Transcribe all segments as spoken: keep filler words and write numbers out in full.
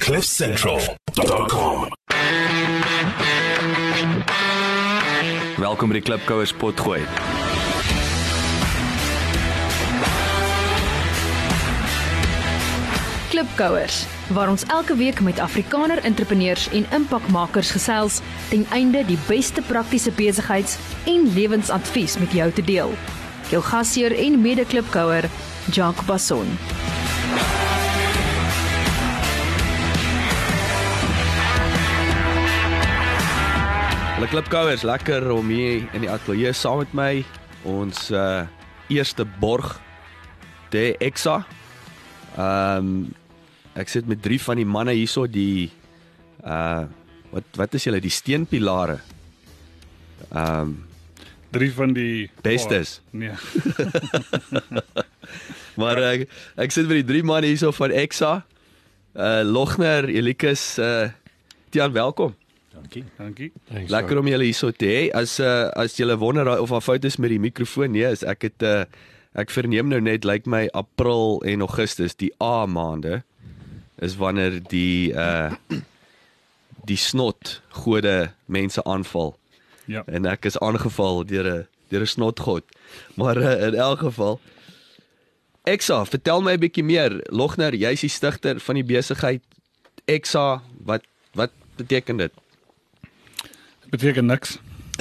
cliff central dot com. Welkom by die Klipkouers potgooi. Klipkouers, waar ons elke week met Afrikaner entrepreneurs en impakmakers gesels, ten einde die beste praktiese besigheids- en lewensadvies met jou te deel. Jou gasheer en mede-klipkouer, Jacques Basson. Hallo Klipkouers, lekker om hier in die ateljee saam met my, ons uh, eerste borg, de Exa. Um, ek sit met drie van die manne hierso, die, uh, wat, wat is julle, die steenpilare? Um, Drie van die bestes. Oh, nee. Maar ek, ek sit met die drie manne hierso van Exa, uh, Logner, Elikus, uh, Tiaan, welkom. Dankie. Dankie. Lekker om julle hierso te hê. As uh, as julle wonder of daar fout is met die mikrofoon, nee, is ek het uh, ek verneem nou net, lyk my April en Augustus, die A maande, is wanneer die uh, die snot gode mense aanval. Ja. En ek is aangeval deur 'n deur 'n snotgod. Maar uh, in elk geval, Exa, vertel my 'n bietjie meer. Logner, jy's die stigter van die besigheid Exa. Wat wat beteken dit? Beteken niks.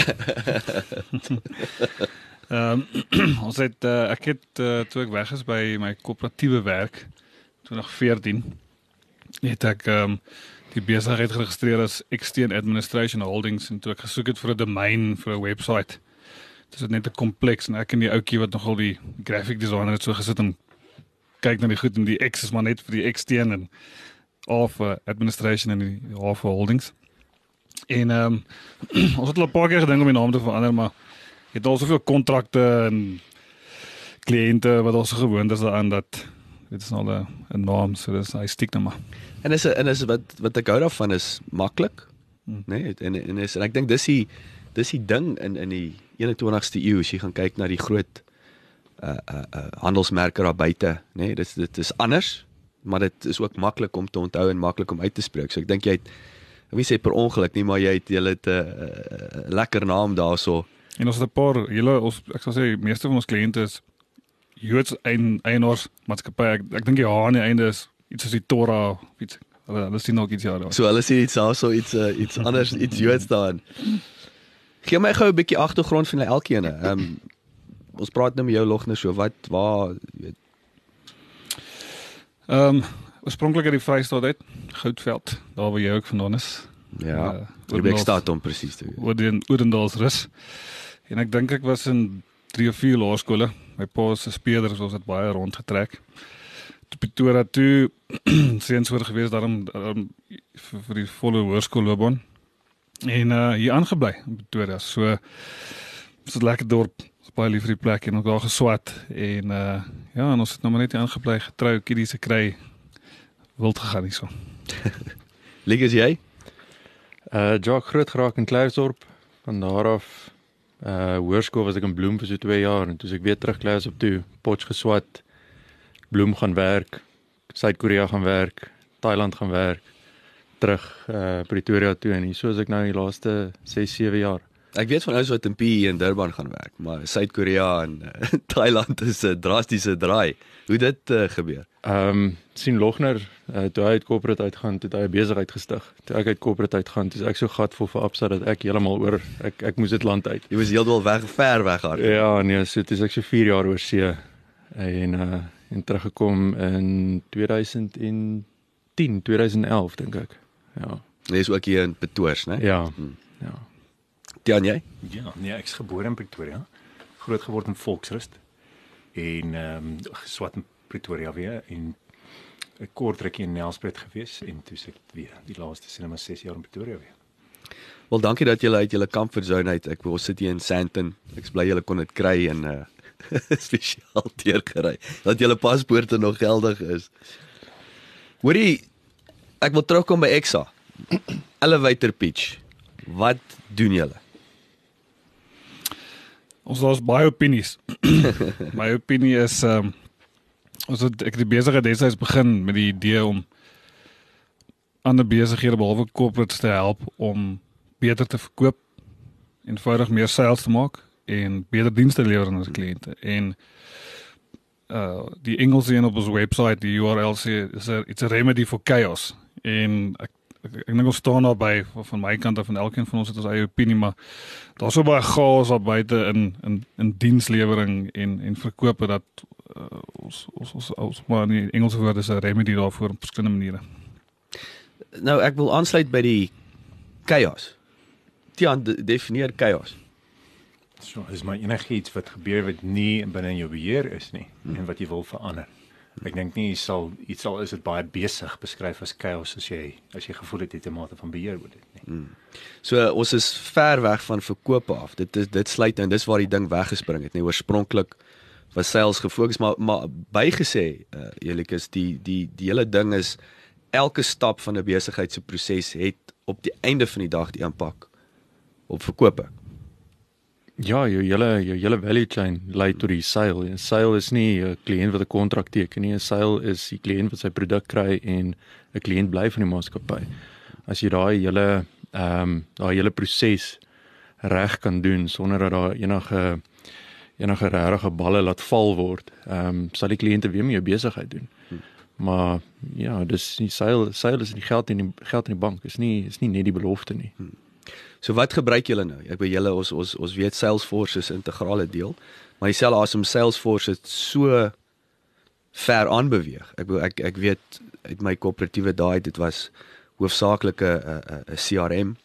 um, ons het, uh, ek het, uh, toe ek weg is by my koöperatiewe werk, twintig veertien, het ek um, die besigheid geregistreer as Extern Administration Holdings, en toe ek gesoek het vir 'n domein, vir 'n website. Dit is net 'n kompleks, en ek en die ouetjie wat nogal die graphic designer het so gesit en kyk na die goed, en die X is maar net vir die Extern, en A vir Administration en die A vir Holdings. En um, ons het al 'n paar keer gedink om die naam te verander, maar jy het al soveel kontrakte en kliënte wat ons so gewoond is daaraan, dat dit is al 'n 'n naam, so dis hy stiek nou maar. En is en is wat wat ek hou daarvan is maklik, Hmm. nee, en en is en ek dink dis die dis die ding in in die eenentwintigste eeu, as jy gaan kyk na die groot uh uh, uh handelsmerke daar buite, nee, dit dit is anders, maar dit is ook maklik om te onthou en maklik om uit te spreek. So ek dink jy het, ek wil sê per ongeluk nie, maar jy het jy het 'n uh, uh, lekker naam daarso. En ons het 'n paar hele ons ek sal sê meeste van ons kliënte is Joods ein, eienaars maatskappy. Ek, ek dink die H aan die einde is iets soos die Torah of iets. Hulle hulle sien ook iets ja daar. So hulle sien iets daarso iets uh, iets anders, iets Joods daarin. Gee my gou 'n bietjie agtergrond van hulle elkeen. Ehm um, ons praat nou met jou Logner, so wat waar weet. Ehm um, oorspronklik uit die Vrystaat uit, Goudveld, daar waar jy ook vandaan is. Ja, Uh, probeer ek staat om presies te weet. Oor Oudendaalsrus. En ek dink ek was in drie of vier laerskole. My pa se speerders, ons het baie rondgetrek. Toe Pretoria toe seuns oor gewees daarom, daarom vir, vir die volle hoërskoolloopbaan. En uh, hier aangebly in Pretoria. So is 'n lekker dorp. Ons is baie lief vir die plek en ook daar geswat. En uh, ja, en ons het nou maar net hier aangebly, getrou, kiddies gekry, wild gegaan hierso. Lig is jy? Uh Jacques groot geraak in Klerksdorp. Van daar af uh hoërskool was ek in Bloem vir so twee jaar en toe ek weer terug Klerksdorp toe, Potch geswat, Bloem gaan werk, Suid-Korea gaan werk, Thailand gaan werk, terug uh Pretoria toe en hier so is ek nou die laaste ses sewe jaar. Ek weet van ouens wat in P E in Durban gaan werk, maar Suid-Korea en uh, Thailand is 'n drastiese draai. Hoe dit uh, gebeur? Ehm um, sien Logner, uh, toe hy uit corporate uitgaan, toe hy 'n besigheid gestig. Toe ek uit corporate uitgaan, toe is ek so gatvol vir Absa dat ek heeltemal oor ek ek moes dit land uit. Jy was heeltemal weg ver weg haar. Ja, nee, so toe is ek so vier jaar oor see en uh en teruggekom in tweeduisend tien, tweeduisend elf dink ek. Ja. Jy is ook hier in Pretoria, né? Ja. Hmm. Ja. Tiaan, jy? Ja, nee, ek is gebore in Pretoria, groot geword in Volksrust en ehm um, geswat in Pretoria weer en 'n kort rukkie in Nelspruit gewees en toe ek weer die laaste sinema ses jaar in Pretoria weer. Wel, dankie dat julle uit julle comfort zone uit. Ek wil sit hier in Sandton. Ek is bly julle kon dit kry en uh spesiaal deurgery. Dat julle paspoorte nog geldig is. Hoorie, ek wil terugkom by Exa. Elevator pitch. Wat doen julle? Ons daar's baie opinies. My opinie is ehm um, ons het ek het die besigheid destyds begin met die idee om ander besighede behalwe corporates te help om beter te verkoop, eenvoudig meer sales te maak en beter dienste lewer aan ons kliënte. En uh die Engelse een op ons website, die U R L sê is a, it's a remedy for chaos. En ek ek, ek dink ons staan daarby van my kant af, van elkeen van ons het ons eie opinie, maar daar's so baie chaos daar buite in in in dienslewering en en verkope dat uh, ons ons ons ons maar in die Engelse woord is 'n remedy daarvoor op verskillende maniere. Nou ek wil aansluit by die chaos. Tiaan, de, definieer chaos. So, is maar enigiets wat gebeur wat nie binne in jou beheer is nie hmm. en wat jy wil verander. Ek dink nie jy sal iets al is dit baie besig beskryf as chaos as jy as jy gevoel het jy het 'n mate van beheer oor dit nie. Hmm. So ons is ver weg van verkope af. Dit is dit sluit en dis waar die ding weggespring het, nee, oorspronklik was sales gefokus, maar maar bygesê, uh, eerlik is die die die hele ding is elke stap van 'n besigheid se proses het op die einde van die dag die impak op verkope. Ja, jou hele jou hele value chain lei tot die sale. 'n Sale is nie 'n kliënt wat 'n kontrak teken nie. 'n Sale is die kliënt wat sy produk kry en 'n kliënt bly van die maatskappy. As jy daai hele ehm um, daai hele proses reg kan doen sonder dat daar enige enige regte balle laat val word, ehm um, sal die kliënte weer met jou besigheid doen. Hmm. Maar ja, dis die sale sale is die geld in die geld in die bank. Is nie is nie net die belofte nie. Hmm. So wat gebruik julle nou? Ek weet julle ons ons ons weet Salesforce is 'n integrale deel, maar dieselfde asem Salesforce het so ver aanbeweeg. Ek ek ek weet uit my koöperatiewe daai dit was hoofsaaklik 'n 'n 'n C R M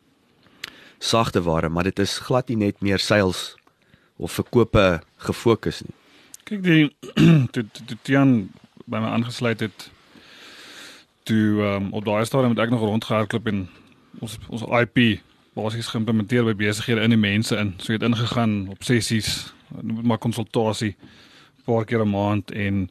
sagte ware, maar dit is glad nie net meer sales of verkope gefokus nie. Kyk die toe toe Tiaan by my aangesluit het toe um, op daai stadium het ek nog rondgehardloop en ons ons I P basies geïmplementeer by besighede in die mense in. So het ingegaan op sessies, noem dit maar konsultasie, 'n paar keer 'n maand en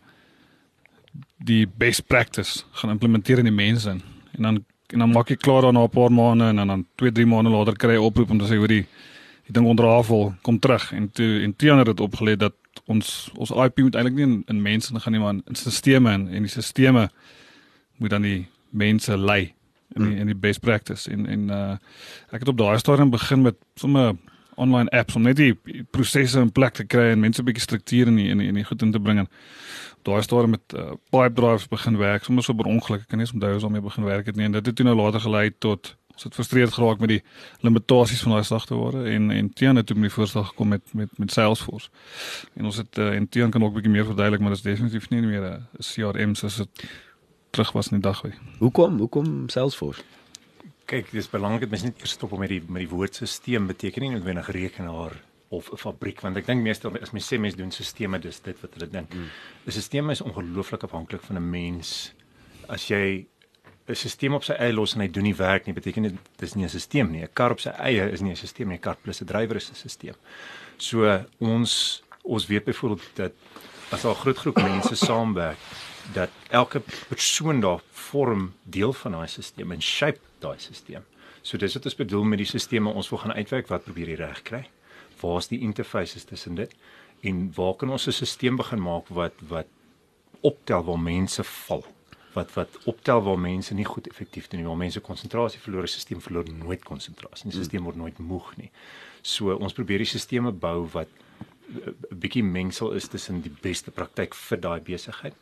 die best practice gaan implementeer in die mense in. En dan en dan maak jy klaar dan na 'n paar maande en dan twee, drie maande later kry jy oproep om te sê hoor die die ding onderhafel, kom terug en toe en Tiaan het dit opgelê dat ons ons I P moet eintlik nie in, in mense gaan nie maar in, in sisteme in en die sisteme moet dan die mense lei. In die, in die best practice en en uh, ek het op daai stadium begin met sommer online apps om net die prosesse in plek te kry en mense 'n bietjie struktuur in die in die, in die goed in te bring. Daai stadium met uh, pipe drives begin werk, sommer so per ongeluk, ek kan nie eens onthou hoe ons daarmee begin werk het nie en dit het toe nou later gelei tot ons het frustreerd geraak met die limitasies van daai sagteware en en Tiaan het toe met die voorstel gekom met met met Salesforce. En ons het uh, en Tiaan kan ook 'n bietjie meer verduidelik, maar dit is definitief nie meer 'n C R M soos dit terug was in die dag. Hoekom? Hoekom Salesforce? Kyk, dis belangrik dat mens net eers stop om met die met die woord stelsel beteken nie noodwendig rekenaar of 'n fabriek, want ek dink meestal as mens sê mens doen sisteme, dis dit wat hulle dink. Hmm. 'n Stelsel is ongelooflik afhanklik van 'n mens. As jy 'n stelsel op sy eie los en hy doen nie werk nie, beteken dit dis nie 'n stelsel nie. 'n Kar op sy eie is nie 'n stelsel nie, 'n kar plus 'n drywer is 'n stelsel. So ons ons weet byvoorbeeld dat as al 'n groot groep mense saamwerk, dat elke persoon daar vorm deel van daai stelsel en shape daai stelsel. So dis wat ons bedoel met die stelsels, ons wil gaan uitwerk wat probeer jy reg kry. Waar is die interfaces tussen dit en waar kan ons 'n stelsel begin maak wat wat optel waar mense val. Wat wat optel waar mense nie goed effektief doen nie, waar mense konsentrasie verloor, 'n stelsel verloor nooit konsentrasie. Die stelsel word nooit moeg nie. So ons probeer die stelsels bou wat 'n bietjie mengsel is tussen die beste praktyk vir daai besigheid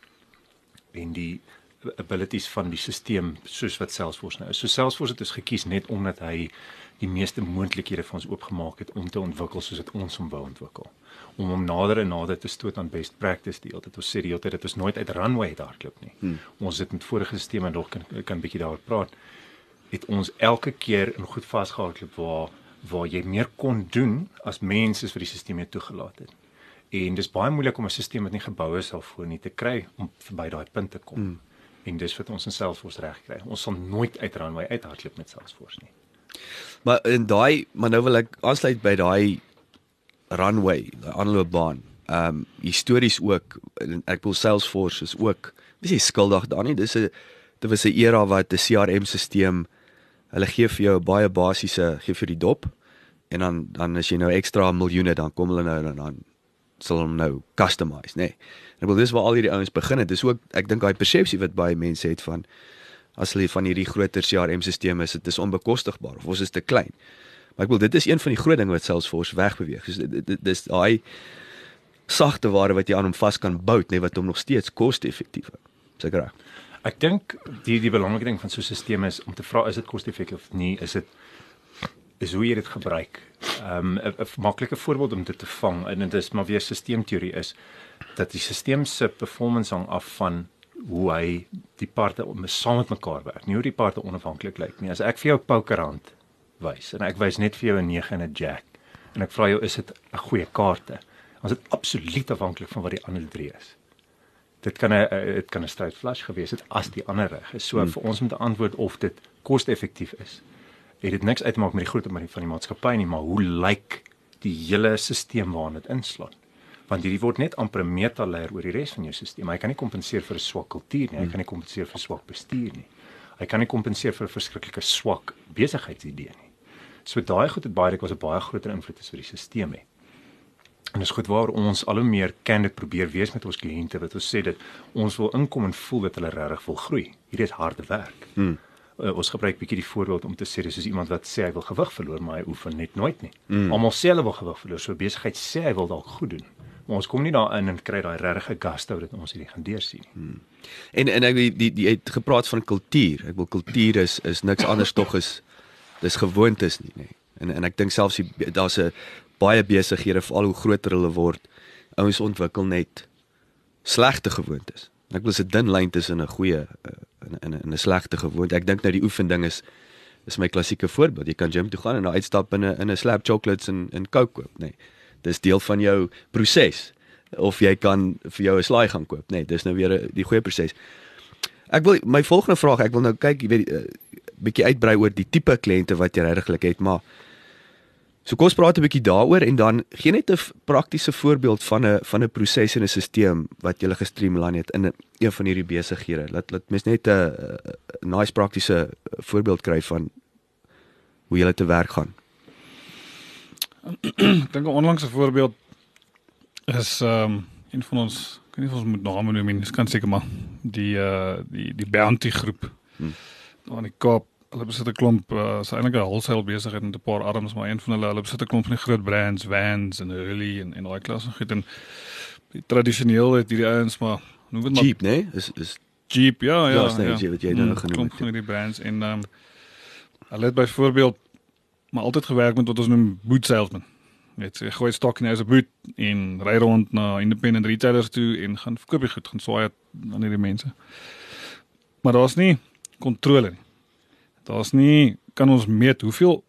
en die abilities van die stelsel soos wat Salesforce nou is. So Salesforce het ons gekies net omdat hy die meeste moontlikhede vir ons oopgemaak het om te ontwikkel soos dit ons hom wou ontwikkel. Om hom nader en nader te stoot aan best practice deel. Dit ons sê die hele tyd dat ons nooit uit runway het hardloop nie. Hmm. Ons het met vorige stelsels en nog kan kan 'n bietjie daaroor praat. Het ons elke keer in goed vasgehardloop waar waar jy meer kon doen as mens is vir die stelsel toegelaat het. En dis baie moeilik om 'n stelsel wat nie gebou is daarvoor nie te kry om verby daai punt te kom. Hmm. En dis wat ons in Salesforce reg kry. Ons sal nooit uit runway uithardloop met Salesforce nie. Maar in daai, maar nou wil ek aansluit by daai runway, die aanloopbaan. Ehm um, histories ook, ek wil Salesforce is ook, dis nie skuldig daar nie. Dis 'n dit was 'n era wat 'n C R M-stelsel, hulle gee vir jou 'n baie basiese, gee vir die dop en dan dan as jy nou ekstra miljoene dan kom hulle nou en dan sal hom nou customize, nê. Nee. En ek wil dis waar al hierdie ouens begin het. Dis ook ek dink daai persepsie wat baie mense het van as hulle van hierdie groter C R M-stelsels is, dit is onbekostigbaar of ons is te klein. Maar ek wil dit is een van die groot dinge wat Salesforce wegbeweeg. So dit, dit dis daai sagte ware wat jy aan hom vas kan bou, net wat hom nog steeds koste-effektief hou. Seker reg. Ek dink die die belangrike ding van so 'n stelsel is om te vra is dit koste-effektief of nie, is dit is hoe jy dit gebruik. Um 'n maklike voorbeeld om dit te vang en dit is maar weer sisteemteorie is dat die stelsel se performance hang af van hoe hy die parte saam met mekaar werk, nie hoe die parte onafhanklik lyk nie. As ek vir jou 'n pokerhand wys en ek wys net vir jou 'n nege en 'n jack en ek vra jou is dit 'n goeie kaarte, dan is dit absoluut afhanklik van wat die ander drie is. Dit kan 'n dit kan 'n straight flush gewees het as die ander reg is. So hmm. vir ons om te antwoord of dit koste-effektief is, het dit niks uit te maak met die grootte van die maatskappy nie, maar hoe lyk die hele stelsel waarin dit inslaan? Want hierdie word net amper 'n meta-layer oor die res van jou stelsel. Hy kan nie kompenseer vir 'n swak kultuur nie, hy kan nie kompenseer vir swak bestuur nie. Hy kan nie kompenseer vir 'n verskriklike swak besigheidsidee nie. So daai goed het baie dikwels 'n baie groter invloed is vir die stelsel hê. En dis goed waar ons al hoe meer candid probeer wees met ons kliënte wat ons sê dat ons wil inkom en voel dat hulle regtig wil groei. Hierdie is harde werk. Hmm. Uh, ons gebruik bietjie die voorbeeld om te sê dis soos iemand wat sê hy wil gewig verloor, maar hy oefen net nooit nie. Hmm. Almal sê hulle wil gewig verloor, so besigheid sê hy wil dalk goed doen. Maar ons kom nie daarin en kry daai regte gusto dat ons hierdie gaan deursien nie. Hmm. En en ek die die, die het gepraat van kultuur. Ek wil kultuur is is niks anders tog is dis gewoontes nie, nee. En en ek dink selfs daar's 'n baie besighede veral hoe groter hulle word, ouens ontwikkel net slegte gewoontes. Ek wil 'n dun lyn tussen 'n goeie en 'n 'n 'n slegte gewoonte. Ek dink nou die oefending is is my klassieke voorbeeld. Jy kan gym toe gaan en nou uitstap in 'n in 'n slab chocolates en en Coke koop, nee. Dis deel van jou proses. Of jy kan vir jou 'n slaai gaan koop, nee, dis nou weer 'n die goeie proses. Ek wil my volgende vraag, ek wil nou kyk, jy weet, 'n uh, bietjie uitbrei oor die tipe kliënte wat jy regtig het, maar so kom ons praat 'n bietjie daaroor en dan gee net 'n praktiese voorbeeld van 'n van 'n proses en 'n stelsel wat jy gestreamline het in 'n een van hierdie besighede. Laat laat mens net 'n nice praktiese voorbeeld kry van hoe jy te werk gaan. Ek dink 'n onlangse voorbeeld is ehm um, een van ons, ek weet nie of ons moet name noem nie, kan seker maar die uh die die Bounty groep. Hmm. Daar in die Kaap. Hulle besit 'n klomp, uh, is eintlik 'n wholesale besigheid met 'n paar arms, maar een van hulle, hulle besit 'n klomp van die groot brands, Vans en Hurley en en daai klas en goed en tradisioneel het hierdie ouens maar noem dit maar Jeep, nee, is is Jeep, ja, ja, ja, ja. Jeep wat jy nou mm, genoem klomp het. van hierdie brands en ehm um, hulle het byvoorbeeld maar altyd gewerk met wat ons noem boot salesman. Net jy gooi stok in as 'n boot en ry rond na independent retailers toe en gaan verkoop jy goed, gaan swaai aan hierdie mense. Maar daar's nie kontrole nie. Daar's nie, kan ons meet hoeveel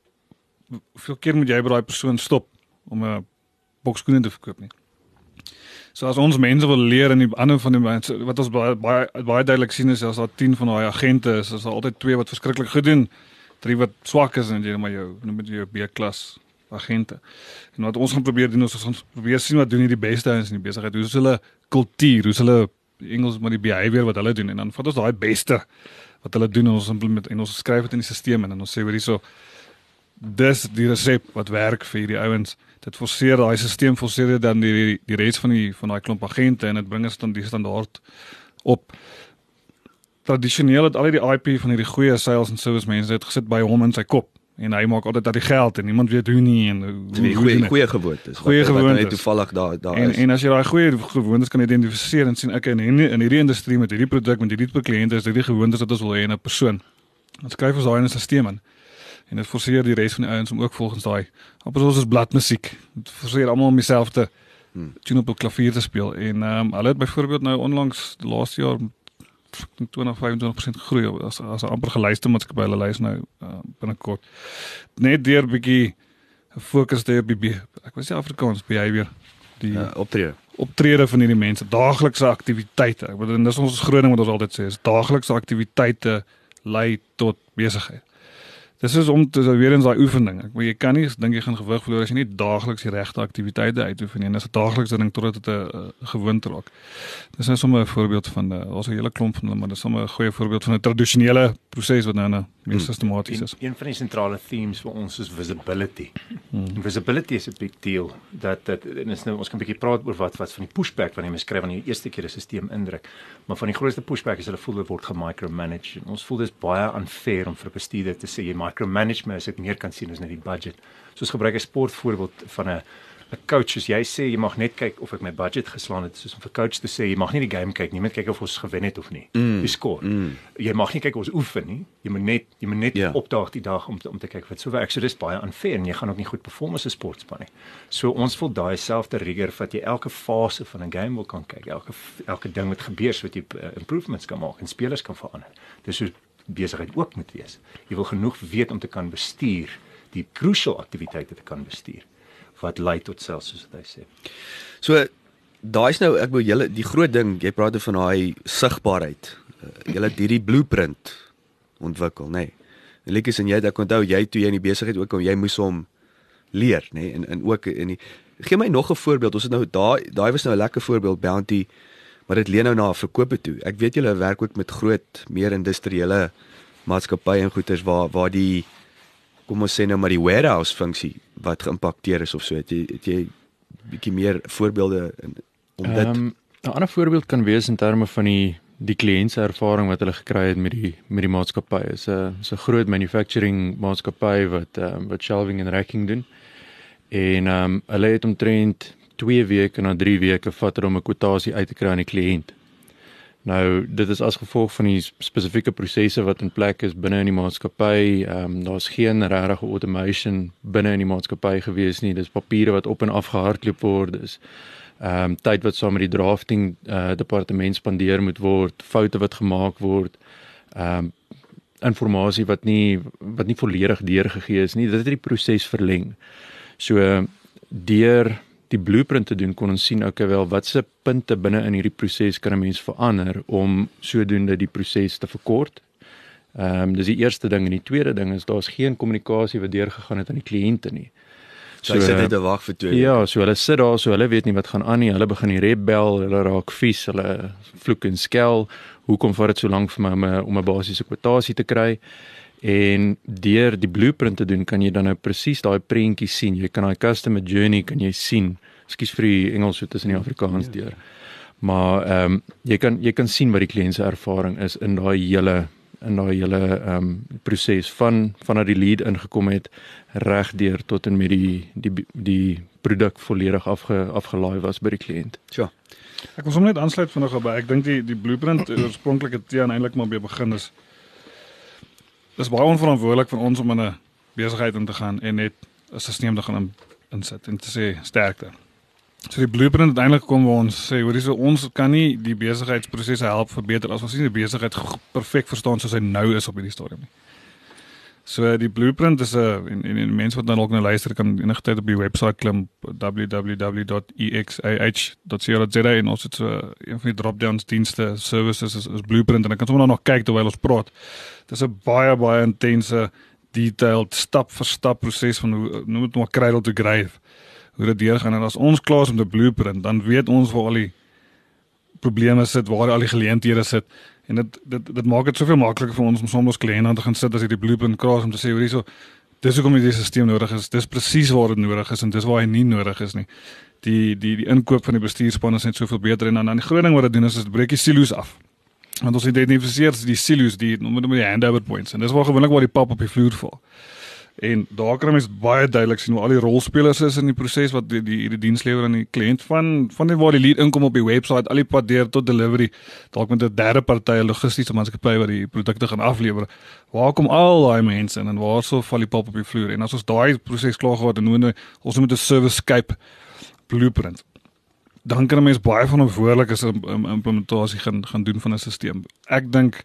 hoeveel keer moet jy by daai persoon stop om 'n boks skoene te verkoop nie. So as ons mense wil leer in die ander van die mense wat ons baie baie, baie duidelik sien is as daar tien van daai agente is, is daar altyd twee wat verskriklik goed doen, drie wat swak is en jy maar jou noem dit jou B-klas agente. En wat ons gaan probeer doen is ons probeer sien wat doen hierdie beste ouens in die besigheid. Hoe is hulle kultuur, hoe is hulle Engels maar die behavior wat hulle doen en dan vat ons daai beste wat hulle doen en ons implement en ons skryf dit in die stelsel en ons sê hoor hierso dis die resep wat werk vir hierdie ouens. Dit forceer daai stelsel forceer dan die die res van die van daai klomp agente en dit bring ons dan die standaard op. Tradisioneel het al die I P van hierdie goeie sales en service mense het gesit by hom in sy kop en hy maak altyd dat die geld en niemand weet hoe nie en hoe goeie goeie gewoontes. Goeie gewoontes. Net toevallig daar daar en, is. En as jy daai goeie gewoontes kan identifiseer en sien ek in hierdie in hierdie industrie met hierdie produk met hierdie tipe kliënte is dit die gewoontes wat ons wil hê in 'n persoon. Dan skryf ons daai in 'n stelsel in. En dit forceer die res van die ouens om ook volgens daai amper soos bladmusiek. Dit forceer almal om dieselfde hmm. tune op 'n klavier te speel en ehm um, hulle het byvoorbeeld nou onlangs die laaste jaar twintig vyfentwintig persent groei as as 'n amper geluiste maatskappy hulle lys nou uh, binnekort. Net deur 'n bietjie fokus te op die ek wil sê Afrikaans behavior die uh, optrede. Optrede van hierdie mense, daaglikse aktiwiteite. Ek bedoel dis ons groot ding wat ons altyd sê, is daaglikse aktiwiteite lei tot besigheid. Dis is om te weer eens daai oefening. Ek maar jy kan nie dink jy gaan gewig verloor as jy nie daagliks die regte aktiwiteite uitoefen nie. En dis 'n daaglikse ding totdat dit 'n gewoonte raak. Dis nou sommer 'n voorbeeld van daar's 'n hele klomp van hulle, maar dis sommer 'n goeie voorbeeld van 'n tradisionele proses wat nou 'n meer sistematies is. En een van die sentrale themes vir ons is visibility. Hmm. Visibility is 'n big deal. Dat dat en is nou ons kan 'n bietjie praat oor wat wat van die pushback wanneer jy skryf wanneer jy eerste keer 'n stelsel indruk. Maar van die grootste pushback is hulle voel dit word gemicromanaged. En ons voel dis baie unfair om vir 'n bestuurder te sê jy micromanage my as ek meer kan sien as net die budget. So ons gebruik 'n sportvoorbeeld van 'n 'n coach as jy sê jy mag net kyk of ek my budget geslaan het, soos om vir coach te sê jy mag nie die game kyk nie, jy moet kyk of ons gewen het of nie. Mm, die score. Mm. Jy mag nie kyk of ons oefen nie. Jy moet net jy moet net yeah. opdaag die dag om te, om te kyk wat so werk. So dis baie unfair en jy gaan ook nie goed perform as 'n sportspan nie. So ons wil daai selfde rigor wat jy elke fase van 'n game wil kan kyk, elke elke ding wat gebeur sodat jy uh, improvements kan maak en spelers kan verander. Dis so besigheid ook moet wees. Jy wil genoeg weet om te kan bestuur, die crucial aktiwiteite te kan bestuur wat lei tot selfs soos wat hy sê. So daai is nou ek wil julle die groot ding, jy praat van daai sigbaarheid. Uh, julle het hierdie blueprint ontwikkel, nê. Nee. En Likies en jy het ek onthou jy toe jy in die besigheid ook kom, jy moes hom leer, nê, nee, en en ook in die gee my nog 'n voorbeeld. Ons het nou daai daai was nou 'n lekker voorbeeld Bounty, maar dit leen nou na verkope toe. Ek weet julle werk ook met groot meer industriële maatskappye en goederes waar waar die kom ons sê nou maar die warehouse funksie wat geïmpakteer is of so. Het jy het jy bietjie meer voorbeelde in, om dit? Um, 'n ander voorbeeld kan wees in terme van die die kliënt se ervaring wat hulle gekry het met die met die maatskappy. Is 'n is 'n groot manufacturing maatskappy wat um, wat shelving en racking doen. En um, hulle het omtrent twee weke na drie weke vat het om 'n kwotasie uit te kry aan die kliënt. Nou, dit is as gevolg van die spesifieke prosesse wat in plek is binne in die maatskappy. Um, daar's geen regte automation binne in die maatskappy gewees nie. Dis papiere wat op en af gehardloop word. Dis um, tyd wat saam met die drafting uh, departement spandeer moet word, foute wat gemaak word, um, informasie wat nie wat nie volledig deurgegee is nie. Dit het die proses verleng. So deur die blueprint te doen kon ons sien okay wel watse punte binne in hierdie proses kan 'n mens verander om sodoende die proses te verkort. Ehm um, dis die eerste ding en die tweede ding is daar's geen kommunikasie wat deurgegaan het aan die kliënte nie. So hy sit net te wag vir twee weke. Ja, so hulle sit daar, so hulle weet nie wat gaan aan nie. Hulle begin die rebel, hulle raak vies, hulle vloek en skel. Hoekom vat dit so lank vir my om 'n om 'n basiese kwotasie te kry? En deur die blueprint te doen kan jy dan nou presies daai prentjie sien. Jy kan daai customer journey kan jy sien. Ekskuus vir die Engels so tussen die Afrikaans deur. Maar ehm um, jy kan jy kan sien wat die kliënt se ervaring is in daai hele in daai hele ehm um, proses van vanaf die lead ingekom het reg deur tot en met die die die produk volledig afge, afgelaai was by die kliënt. Ja. Ek wil sommer net aansluit vanaand by. Ek dink die die blueprint oorspronklik het jy eintlik maar by begin is Dis baie onverantwoordelik van ons om in 'n besigheid in te gaan en net 'n stelsel te gaan in, insit en te sê sterkte. So die blueprint het eintlik gekom waar ons sê, hoorie so ons kan nie die besigheidsprosesse help verbeter as ons nie die besigheid perfek verstaan soos hy nou is op hierdie stadium nie. So die blueprint is 'n en, en, en mense wat dan ook nou luister kan enige tyd op die webwerf klim w w w dot e x a h dot co dot z a en ons het so een van die drop-downs dienste services is, is blueprint en ek kan sommer nog kyk terwyl ons praat. Dit is 'n baie baie intense detailed stap vir stap proses van hoe noem dit maar cradle to grave. Hoe dit deurgaan en as ons klaar is met die blueprint dan weet ons waar al die probleme sit, waar al die geleenthede sit. En dit dit dit maak dit soveel makliker vir ons om soms ons kliënte aan te gaan sit as jy die blueprint kraas om te sê hoor hierso dis hoekom hierdie stelsel nodig is. Dis presies waar dit nodig is en dis waar hy nie nodig is nie. Die die die inkoop van die bestuurspan is net soveel beter en dan dan die groot ding wat dit doen is dit breek die silo's af. Want ons identifiseer die silo's die noem dit met die handover points en dis waar gewoonlik waar die pap op die vloer val. En daar kan mens baie duidelik sien hoe al die rolspelers is in die proses wat die die, die dienslewer aan die kliënt van van die waar die lead inkom op die webwerf al die pad deur tot delivery dalk met 'n derde party 'n logistiese maatskappy wat die produkte gaan aflewer. Waar kom al daai mense in en waar sou val die pap op die vloer en as ons daai proses klaar gehad het en ons moet 'n servicescape blueprint dan kan 'n mens baie van verantwoordelik is 'n implementasie gaan gaan doen van 'n stelsel. Ek dink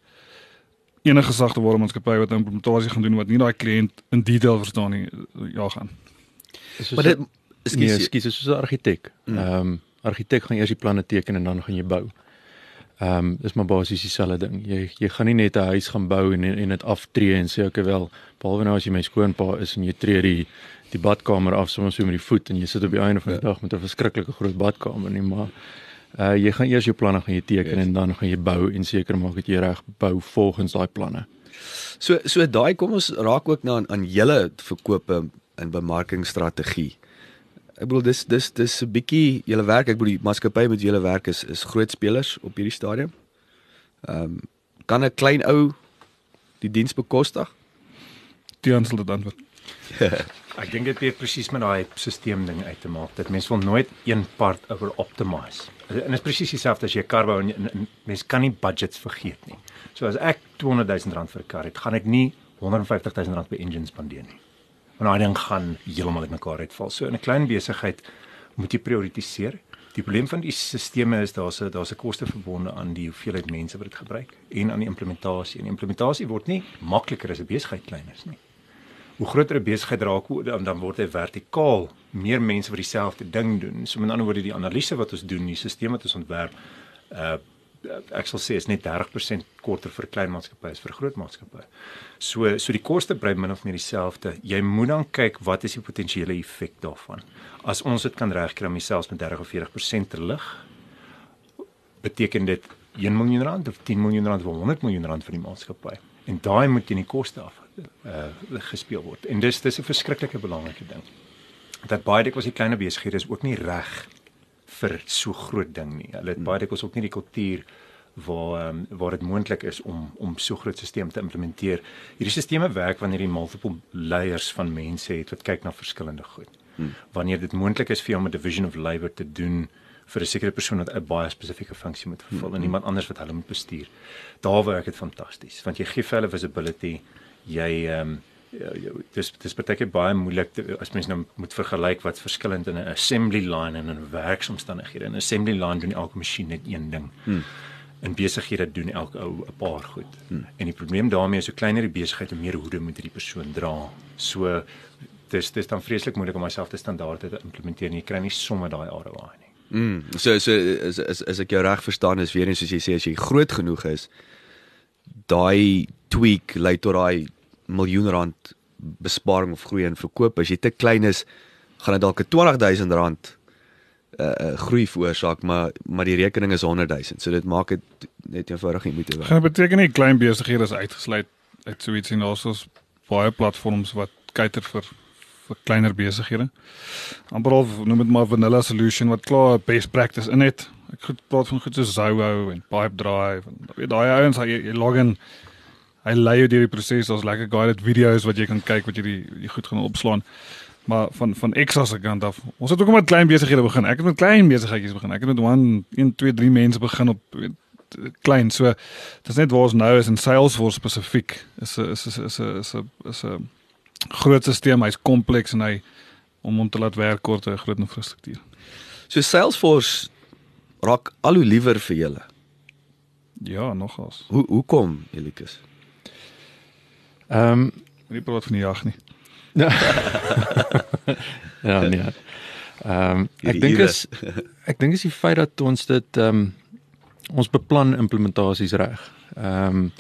enige sagteware maatskappy wat 'n implementasie gaan doen wat nie daai kliënt in detail verstaan nie, ja gaan. Maar dit is nee, skies soos 'n argitek. Ehm mm. um, argitek gaan eers die planne teken en dan gaan jy bou. Ehm um, dis maar basies dieselfde ding. Jy jy gaan nie net 'n huis gaan bou en en dit aftree en sê okay wel, behalwe nou as jy my skoonpa is en jy tree die die badkamer af sommer so met die voet en jy sit op die einde van die ja. dag met 'n verskriklike groot badkamer nie, maar uh, jy gaan eers jou planne gaan jy teken yes. en dan gaan jy bou en seker maak dat jy reg bou volgens daai planne. So so daai kom ons raak ook na aan, aan julle verkope en bemarkingsstrategie. Ek bedoel dis dis dis 'n bietjie julle werk, ek bedoel die maatskappy met julle werk is is groot spelers op hierdie stadium. Ehm um, kan 'n klein ou die diens bekostig? Tiaan sal dit antwoord. Ek dink dit het presies met daai stelsel ding uit te maak dat mens wil nooit een part oor optimize. En dit is presies dieselfde as jy 'n kar bou en, en, en mens kan nie budgets vergeet nie. So as ek tweehonderd duisend rand vir 'n kar het, gaan ek nie honderdvyftig duisend rand per engine spandeer nie. Want daai ding gaan heeltemal uitmekaar uitval. So in 'n klein besigheid moet jy prioritiseer. Die probleem van die sisteme is daar's 'n daar's 'n koste verbonde aan die hoeveelheid mense wat dit gebruik en aan die implementasie. En die implementasie word nie makliker as 'n besigheid klein is nie. Hoe groter 'n besigheid raak, dan, dan word hy vertikaal meer mense wat dieselfde ding doen. So met ander woorde die analise wat ons doen, die stelsel wat ons ontwerp, uh ek sal sê is net dertig persent korter vir 'n klein maatskappy as vir 'n groot maatskappy. So so die koste bly min of meer dieselfde. Jy moet dan kyk wat is die potensiële effek daarvan. As ons dit kan regkry om selfs met dertig of veertig persent te lig, beteken dit een miljoen rand of tien miljoen rand of honderd miljoen rand vir die maatskappy. En daai moet in die koste af uh gespeel word. En dis dis 'n verskriklike belangrike ding. Dat baie dikwels die kleiner besighede is ook nie reg vir so groot ding nie. Hulle het hmm. baie dikwels ook nie die kultuur waar um, waar dit moontlik is om om so groot stelsel te implementeer. Hierdie stelsels werk wanneer jy multiple layers van mense het wat kyk na verskillende goed. Hmm. Wanneer dit moontlik is vir jou om 'n division of labour te doen vir 'n sekere persoon wat 'n baie spesifieke funksie moet vervul hmm. en iemand anders wat hulle moet bestuur. Daar werk dit fantasties want jy gee vir hulle visibility. Jy ehm um, Ja, ja, dis dis baie baie moeilik te, as mens nou moet vergelyk wat verskillend in 'n assembly line en in werksomstandighede. In 'n assembly line doen elke masjien net een ding. Hmm. In besighede doen elke ou 'n paar goed. Hmm. En die probleem daarmee is hoe kleiner die besigheid, hoe meer hoede moet hierdie persoon dra. So dis dis dan vreeslik moeilik om myself te standaarde te implementeer en jy kry nie sommer daai R O I nie. Mm. So so as as as ek jou reg verstaan is weer eens soos jy sê as jy groot genoeg is, daai tweak lei tot daai miljoen rand besparing of groei in verkoop. As jy te klein is, gaan dit dalk 'n twintig duisend rand uh, groei veroorsaak, maar maar die rekening is honderd duisend. So dit maak dit net eenvoudig nie moeite werd. Gaan beteken nie klein besighede is uitgesluit uit so iets en daar's ons baie platforms wat cater vir vir kleiner besighede. Amper al noem dit maar vanilla solution wat klaar best practice in het. Ek goed praat van goed soos Zoho en Pipedrive en weet daai ouens jy, jy log in. Hy lei jou deur die proses, daar's lekker guided video's wat jy kan kyk wat jy die, die goed gaan opslaan. Maar van van Exa se kant af, ons het ook met klein besighede begin. Ek het met klein besigheidjies begin. Ek het met one, een, twee, drie mense begin op weet, klein. So dit is net waar ons nou is in Salesforce spesifiek. Is 'n is is is 'n is 'n is 'n groot stelsel, hy's kompleks en hy om hom te laat werk kort 'n groot infrastruktuur. So Salesforce raak al hoe liewer vir julle. Ja, nogals. Hoe hoekom, Elikus? Ehm um, nie praat van die jag nie. ja, nee. Ehm um, ek dink is ek dink is die feit dat ons dit ehm um, ons beplan implementasies reg. Ehm um,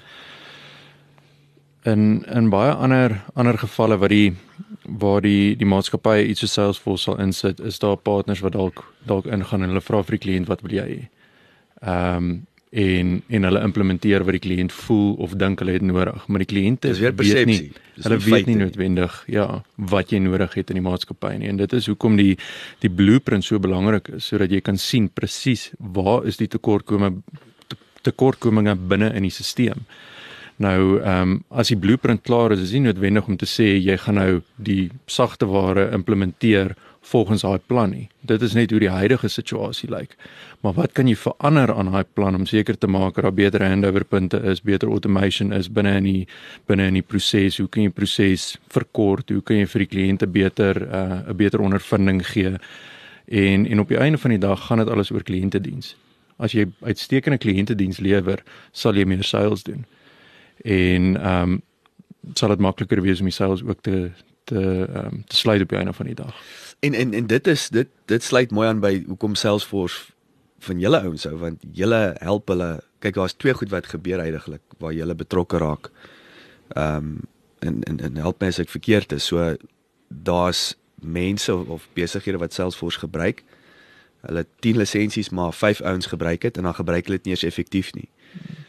in in baie ander ander gevalle waar die waar die die maatskappye iets so Salesforce sal insit, is daar partners wat dalk dalk ingaan en hulle vra vir die kliënt wat wil jy hê. Ehm um, en en hulle implementeer wat die kliënt voel of dink hulle het nodig, maar die kliënte is weer weet nie, Dis hulle nie weet nie feite. noodwendig ja wat jy nodig het in die maatskappy nie, en dit is hoekom die die blueprint so belangrik is, sodat jy kan sien presies waar is die tekortkominge tekortkominge binne in die stelsel. Nou, ehm um, as die blueprint klaar is, is dit nie noodwendig om te sê jy gaan nou die sagte ware implementeer volgens daai plan nie. Dit is net hoe die huidige situasie lyk. Maar wat kan jy verander aan daai plan om seker te maak dat daar beter handoverpunte is, beter automation is binne in die binne in die proses? Hoe kan jy proses verkort? Hoe kan jy vir die kliënte beter 'n uh, beter ondervinding gee? En en op die einde van die dag gaan dit alles oor kliëntediens. As jy uitstekende kliëntediens lewer, sal jy meer sales doen. En ehm um, sal dit makliker wees om die sales ook te te ehm um, te sluit op die einde van die dag. En en en dit is dit dit sluit mooi aan by hoekom Salesforce van julle ouens hou, want julle help hulle. Kyk, daar's twee goed wat gebeur heidaglik waar julle betrokke raak. Ehm um, en en en help my as ek verkeerd is. So daar's mense of, of besighede wat Salesforce gebruik. Hulle tien lisensies maar vyf ouens gebruik het en dan gebruik hulle dit nie eens effektief nie.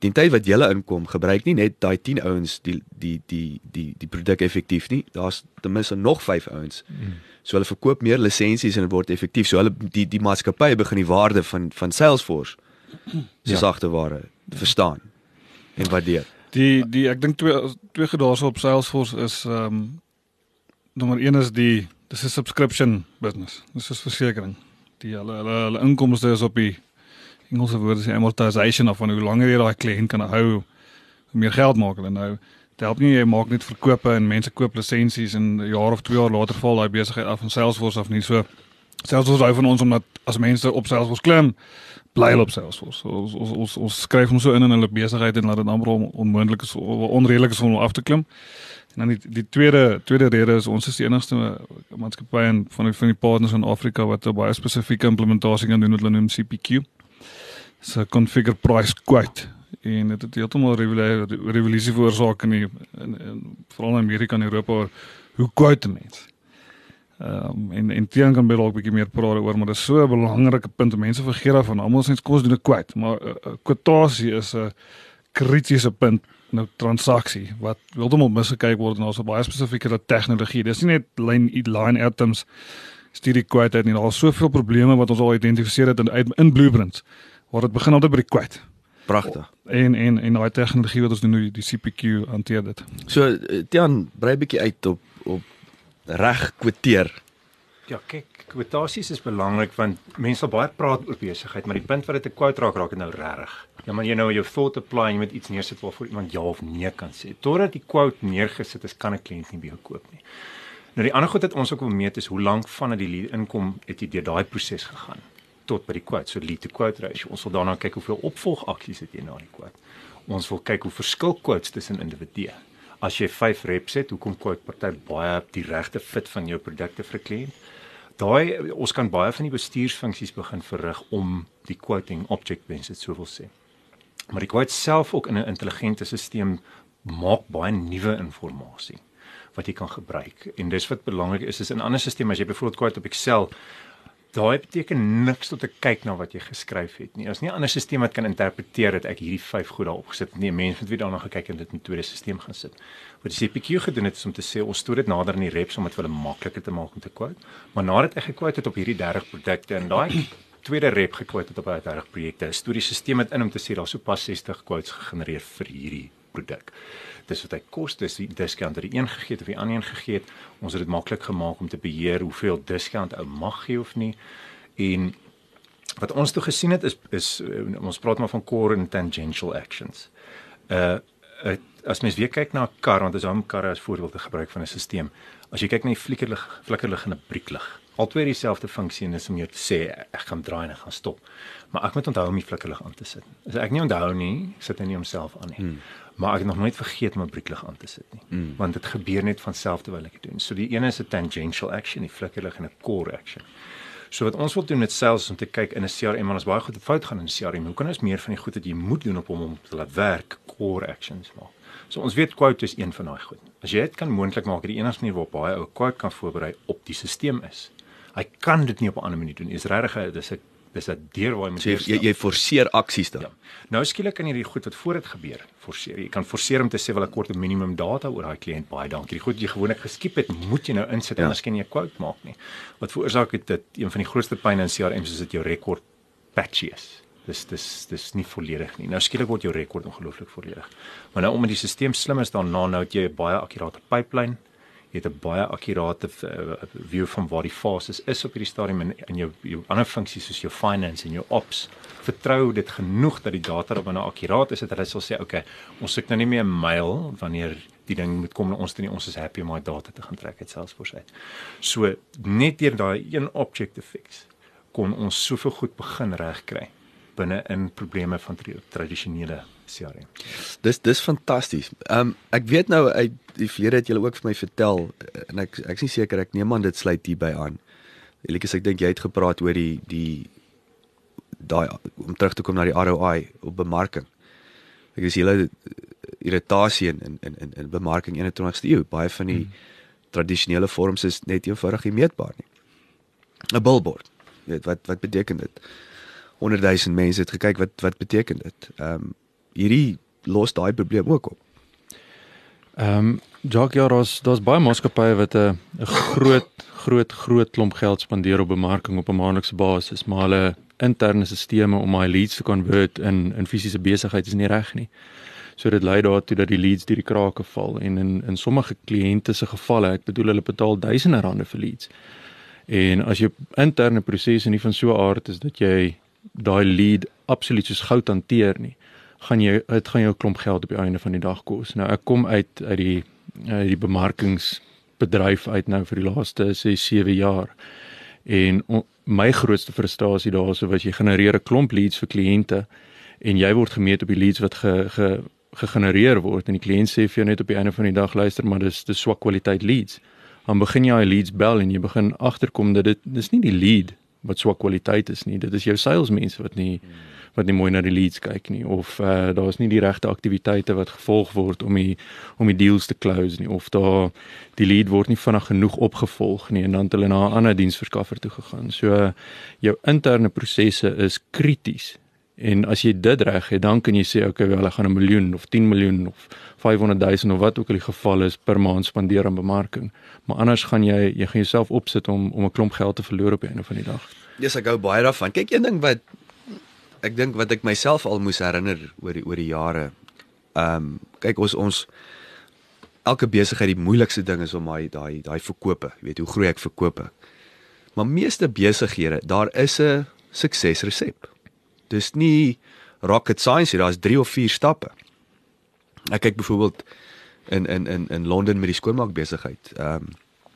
die tyd wat julle inkom, gebruik nie net daai tien ouens die die die die die produk effektief nie. Daar's ten minste nog vyf ouens. Mm. So hulle verkoop meer lisensies en dit word effektief. So hulle die die maatskappye begin die waarde van van Salesforce se ja. sagte ware verstaan en waardeer. Die die ek dink twee twee gedaase op Salesforce is ehm um, nommer een is die dis 'n subscription business. Dis is versekering. Die hulle hulle, hulle inkomste is op die Engelse woord is die amortization of van hoe langer jy daai kliënt kan hou, hoe meer geld maak hulle nou. Dit help nie jy maak net verkope en mense koop lisensies en 'n jaar of twee jaar later val daai besigheid af van Salesforce af nie. So Salesforce hou van ons omdat as mense op Salesforce klim, bly hulle op Salesforce. So, ons ons ons ons skryf hom so in in hulle besigheid en laat dit amper onmoontlik is onredelik is om af te klim. En dan die die tweede tweede rede is ons is die enigste maatskappy en van die van die partners in Afrika wat 'n baie spesifieke implementasie kan doen wat hulle noem C P Q. So configure price quote. En dit het heeltemal revolusie veroorsaak in die in, in veral in Amerika en Europa hoe quote mense. Ehm um, en en Tiaan kan baie 'n bietjie meer praat oor, maar dit is so 'n belangrike punt. Mense vergeet daarvan. Almal sê kos doen 'n quote, maar 'n uh, kwotasie is 'n kritiese punt nou transaksie wat heeltemal misgekyk word en daar's 'n baie spesifieke tegnologie. Dis nie net line line items studie quote uit nie. Daar's soveel probleme wat ons al identifiseer het in in blueprints waar dit begin altyd by die quote. Pragtig. En en en daai tegnologie wat ons doen, die C P Q hanteer dit. So Tiaan, brei 'n bietjie uit op op reg kwoteer. Ja, kyk, kwotasies is belangrik want mense sal baie praat oor besigheid, maar die punt wat dit 'n quote raak raak dit nou regtig. Ja, maar jy nou jou thought apply en jy moet iets neersit waarvoor iemand ja of nee kan sê. Totdat die quote neergesit is, kan 'n kliënt nie by jou koop nie. Nou die ander goed wat ons ook wil meet is hoe lank vanaf die lead inkom het jy deur daai proses gegaan tot by die quote. So lead to quote ratio. Ons wil daarna kyk hoeveel opvolgaksies het jy na die quote. Ons wil kyk hoe verskil quotes tussen individue. As jy vyf reps het, hoekom quote party baie die regte fit van jou produkte vir 'n kliënt? Daai ons kan baie van die bestuursfunksies begin verrig om die quoting object wens dit sou wil sê. Maar die quote self ook in 'n intelligente stelsel maak baie nuwe inligting wat jy kan gebruik. En dis wat belangrik is, is in 'n ander stelsel as jy byvoorbeeld quote op Excel, daai beteken niks tot te kyk na wat jy geskryf het nie. Ons nie 'n ander stelsel wat kan interpreteer dat ek hierdie vyf goed daar opgesit het nie. 'n Mens moet weer daarna gekyk en dit in 'n tweede stelsel gaan sit. Wat die C P Q gedoen het is om te sê ons stoor dit nader in die reps om dit vir hulle makliker te maak om te quote. Maar nadat ek gequote het op hierdie dertig produkte en daai tweede rep gequote het op daai dertig projekte, stoor die stelsel met in om te sê daar sopas sestig quotes gegenereer vir hierdie produk. Dis wat hy kos, dis die discount wat die een gegee het of die ander een gegee het. Ons het dit maklik gemaak om te beheer hoeveel discount ou mag gee of nie. En wat ons toe gesien het is is uh, ons praat maar van core and tangential actions. Uh, uh as mens weer kyk na 'n kar, want as hom karre as voorbeeld te gebruik van 'n stelsel. As jy kyk na die flikkerlig, flikkerlig en 'n brieklig. Albei dieselfde funksie en is om jou te sê ek gaan draai en ek gaan stop. Maar ek moet onthou om die flikkerlig aan te sit. As ek nie onthou nie, sit hy nie homself aan nie. Hmm. Maar ek het nog nooit vergeet om 'n brieklig aan te sit nie. Hmm. Want dit gebeur net van self terwyl ek dit doen. So die ene is 'n tangential action, die flikkerlig en 'n core action. So wat ons wil doen met sales is om te kyk in 'n C R M, en as baie goed fout gaan in 'n C R M, hoe kan ons meer van die goed wat jy moet doen op hom om te laat werk, core actions maak. So ons weet quote is een van daai goed. As jy dit kan moontlik maak, die enigste manier waarop baie ou quote kan voorberei op die stelsel is. Hy kan dit nie op 'n ander manier doen. Is regtig dis 'n dis 'n deur waar jy moet so jy, jy forceer aksies dan. Ja. Nou skielik kan jy die goed wat voor dit gebeur forceer. Jy kan forceer om te sê wel ek kort 'n minimum data oor daai kliënt, baie dankie. Die goed wat jy gewoonlik geskiep het, moet jy nou insit ja. Anders kan jy 'n quote maak nie. Wat veroorsaak dit dat een van die grootste pyne in C R M's is dit jou rekord patchy is. Dis dis dis nie volledig nie. Nou skielik word jou rekord ongelooflik volledig. Maar nou om in die stelsel slim is daarna nou het jy 'n baie akkurate pipeline. Jy het 'n baie akkurate uh, view van waar die fases is op hierdie stadium en in jou jou ander funksies soos jou finance en jou ops. Vertrou dit genoeg dat die data daarop nou akkuraat is dat hulle sal sê okay, ons soek nou nie meer 'n mail wanneer die ding moet kom na ons toe nie, ons is happy om daai data te gaan trek uit Salesforce uit. So net deur daai een object te fix kon ons soveel goed begin regkry binne in probleme van tradisionele C R M. Dis dis fantasties. Ehm um, ek weet nou uit die verlede het julle ook vir my vertel en ek ek is nie seker ek neem aan dit sluit hierby aan. Elies ek dink jy het gepraat oor die die daai om terug te kom na die R O I op bemarking. Ek is hele irritasie in in in in bemarking eenentwintigste eeu. Baie van die hmm. tradisionele vorms is net eenvoudig nie meetbaar nie. 'n Billboard. Weet wat wat beteken dit? honderd duisend mense het gekyk wat wat beteken dit? Ehm um, hierdie los daai probleem ook op. Ehm um, Jacques, ja, daar's daar's baie maatskappye wat 'n 'n groot groot groot klomp geld spandeer op bemarking op 'n maandelikse basis, maar hulle interne sisteme om my leads te convert in in fisiese besigheid is nie reg nie. So dit lei daartoe dat die leads deur die krake val en in in sommige kliënte se gevalle, ek bedoel hulle betaal duisende rande vir leads. En as jou interne prosesse nie van so 'n aard is dat jy daai lead absoluut soos goud hanteer nie, gaan jy dit gaan jou 'n klomp geld op die einde van die dag kos. Nou ek kom uit uit die uit die bemarkingsbedryf uit nou vir die laaste ses sewe jaar. En on, my grootste frustrasie daarso was jy genereer 'n klomp leads vir kliënte en jy word gemeet op die leads wat ge, ge, gegenereer word en die kliënt sê vir jou net op die einde van die dag, luister, maar dis dis swak kwaliteit leads. Dan begin jy al leads bel en jy begin agterkom dat dit dis nie die lead wat swak kwaliteit is nie, dit is jou salesmense wat nie wat nie mooi na die leads kyk nie, of uh, daar is nie die regte aktiwiteite wat gevolg word om die om die deals te close nie, of daar die lead word nie vinnig genoeg opgevolg nie en dan het hulle na 'n ander diensverskaffer toe gegaan. So uh, jou interne prosesse is krities. En as jy dit reg het, dan kan jy sê okay, wel ek gaan 'n miljoen of tien miljoen of vyfhonderd duisend of wat ook al die geval is per maand spandeer aan bemarking. Maar anders gaan jy jy gaan jouself opsit om om 'n klomp geld te verloor op die einde van die dag. Yes, ek hou baie daarvan. Kyk, een ding wat ek dink wat ek myself al moes herinner oor die oor die jare. Ehm um, kyk ons ons elke besigheid, die moeilikste ding is om daai daai daai verkope, jy weet, hoe groei ek verkope. Maar meeste besighede, daar is 'n suksesresep. Dis nie rocket science, daar's drie of vier stappe. Ek kyk byvoorbeeld in in in in Londen met die skoonmaakbesigheid. Ehm um,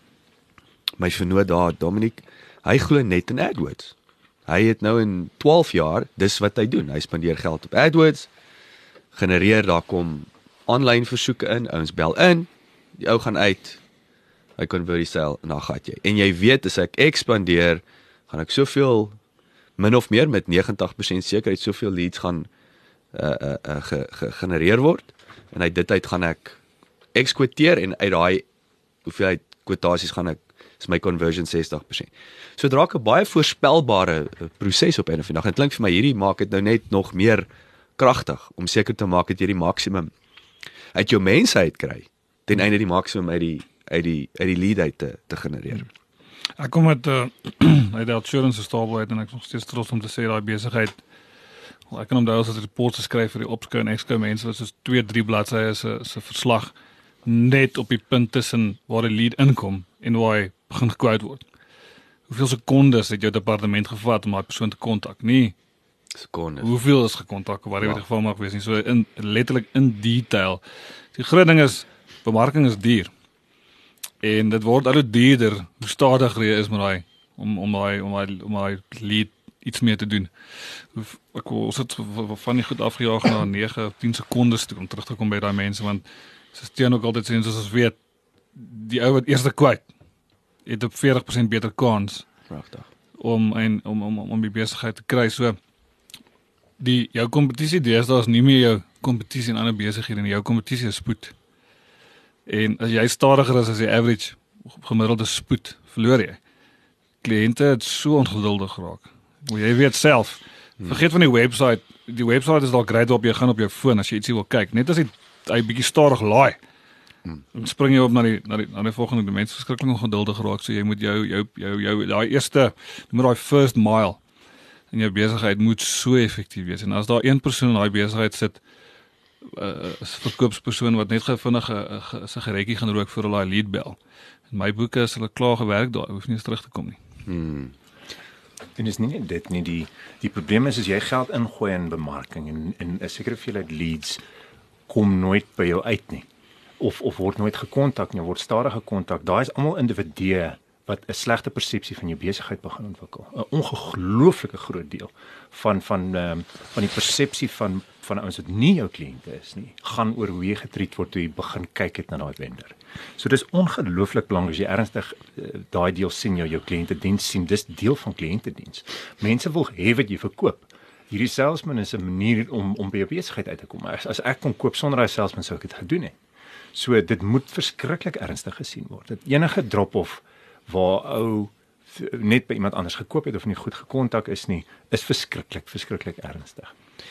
my vernoot daar, Dominic, hy glo net in AdWords. Hy het nou in twaalf jaar, dis wat hy doen. Hy spandeer geld op AdWords, genereer, daar kom online versoeke in, ouens bel in, die ou gaan uit, hy convert die sale en dan gaan jy. En jy weet, as ek expandeer, gaan ek soveel min of meer met negentig persent sekerheid soveel leads gaan uh, uh, uh, ge, gegenereer word en uit dit uit gaan ek ekskwoteer en uit daai hoeveelheid kwotasies gaan ek is my conversion sestig persent. So dit raak 'n baie voorspelbare proses op 'n of 'n dag. En dit klink vir my hierdie maak dit nou net nog meer kragtig om seker te maak dat jy die maksimum uit jou mense uit kry ten einde die maksimum uit die uit die uit die lead uit te, te genereer. Ek kom met uh, uit die insurance stable uit en ek is nog steeds trots om te sê daai besigheid. Ek kan onthou as ek reports skryf vir die opskou en ekskou mense wat soos twee, drie bladsye se se verslag net op die punt tussen waar die lead inkom en waar hy begin gekwout word. Hoeveel sekondes het jou departement gevat om daai persoon te kontak? Nie sekondes. Hoeveel is gekontak, waar jy ja. geval mag wees nie. So in letterlik in detail. Die groot ding is bemarking is duur. En dit word al hoe duurder, hoe stadiger jy is met daai om om daai om daai om daai lead iets meer te doen. Ek was dit van die goed afgejaag na nege of tien sekondes toe om terug te kom by daai mense want sy steen ook altyd sê soos ons weet die ou wat eerste kwyt het op veertig persent beter kans pragtig om en om om om die besigheid te kry. So die jou kompetisie deesdae is nie meer jou kompetisie in ander besighede nie, jou kompetisie is spoed. En as jy stadiger is as die average gemiddelde spoed, verloor jy. Kliënte het so ongeduldig geraak. Maar jy weet self, vergeet van die website, die website is dalk great op jy gaan op jou foon as jy ietsie wil kyk. Net as hy hy bietjie stadig laai. Dan spring jy op na die na die na die volgende dimensie, verskriklik ongeduldig geraak, so jy moet jou jou jou jou daai eerste, moet daai first mile in jou besigheid moet so effektief wees. En as daar een persoon in daai besigheid sit, 'n uh, verkoopspersoon wat net gou vinnig 'n sigaretjie gaan rook voor hulle daai lead bel. In my boeke is hulle klaar gewerk daar, hoef nie eens terug te kom nie. Hmm. En is nie net dit nie, die die probleem is as jy geld ingooi in bemarking en en 'n sekere hoeveelheid leads kom nooit by jou uit nie. Of of word nooit gekontak nie, word stadig gekontak. Daai is almal individue wat 'n slegte persepsie van jou besigheid begin ontwikkel. 'n Ongelooflike groot deel van van um, van die persepsie van van ouens wat nie jou kliënte is nie, gaan oor hoe jy getreat word toe jy begin kyk het na daai vendor. So dis ongelooflik belangrik as jy ernstig uh, daai deel sien jou jou kliëntediens sien, dis deel van kliëntediens. Mense wil hê wat jy verkoop. Hierdie salesman is 'n manier om om by jou besigheid uit te kom. As, as ek kon koop sonder daai salesman sou ek dit gedoen het. So dit moet verskriklik ernstig gesien word. Dat enige drop-off waar ou net by iemand anders gekoop het of nie goed gekontak is nie, is verskriklik, verskriklik ernstig.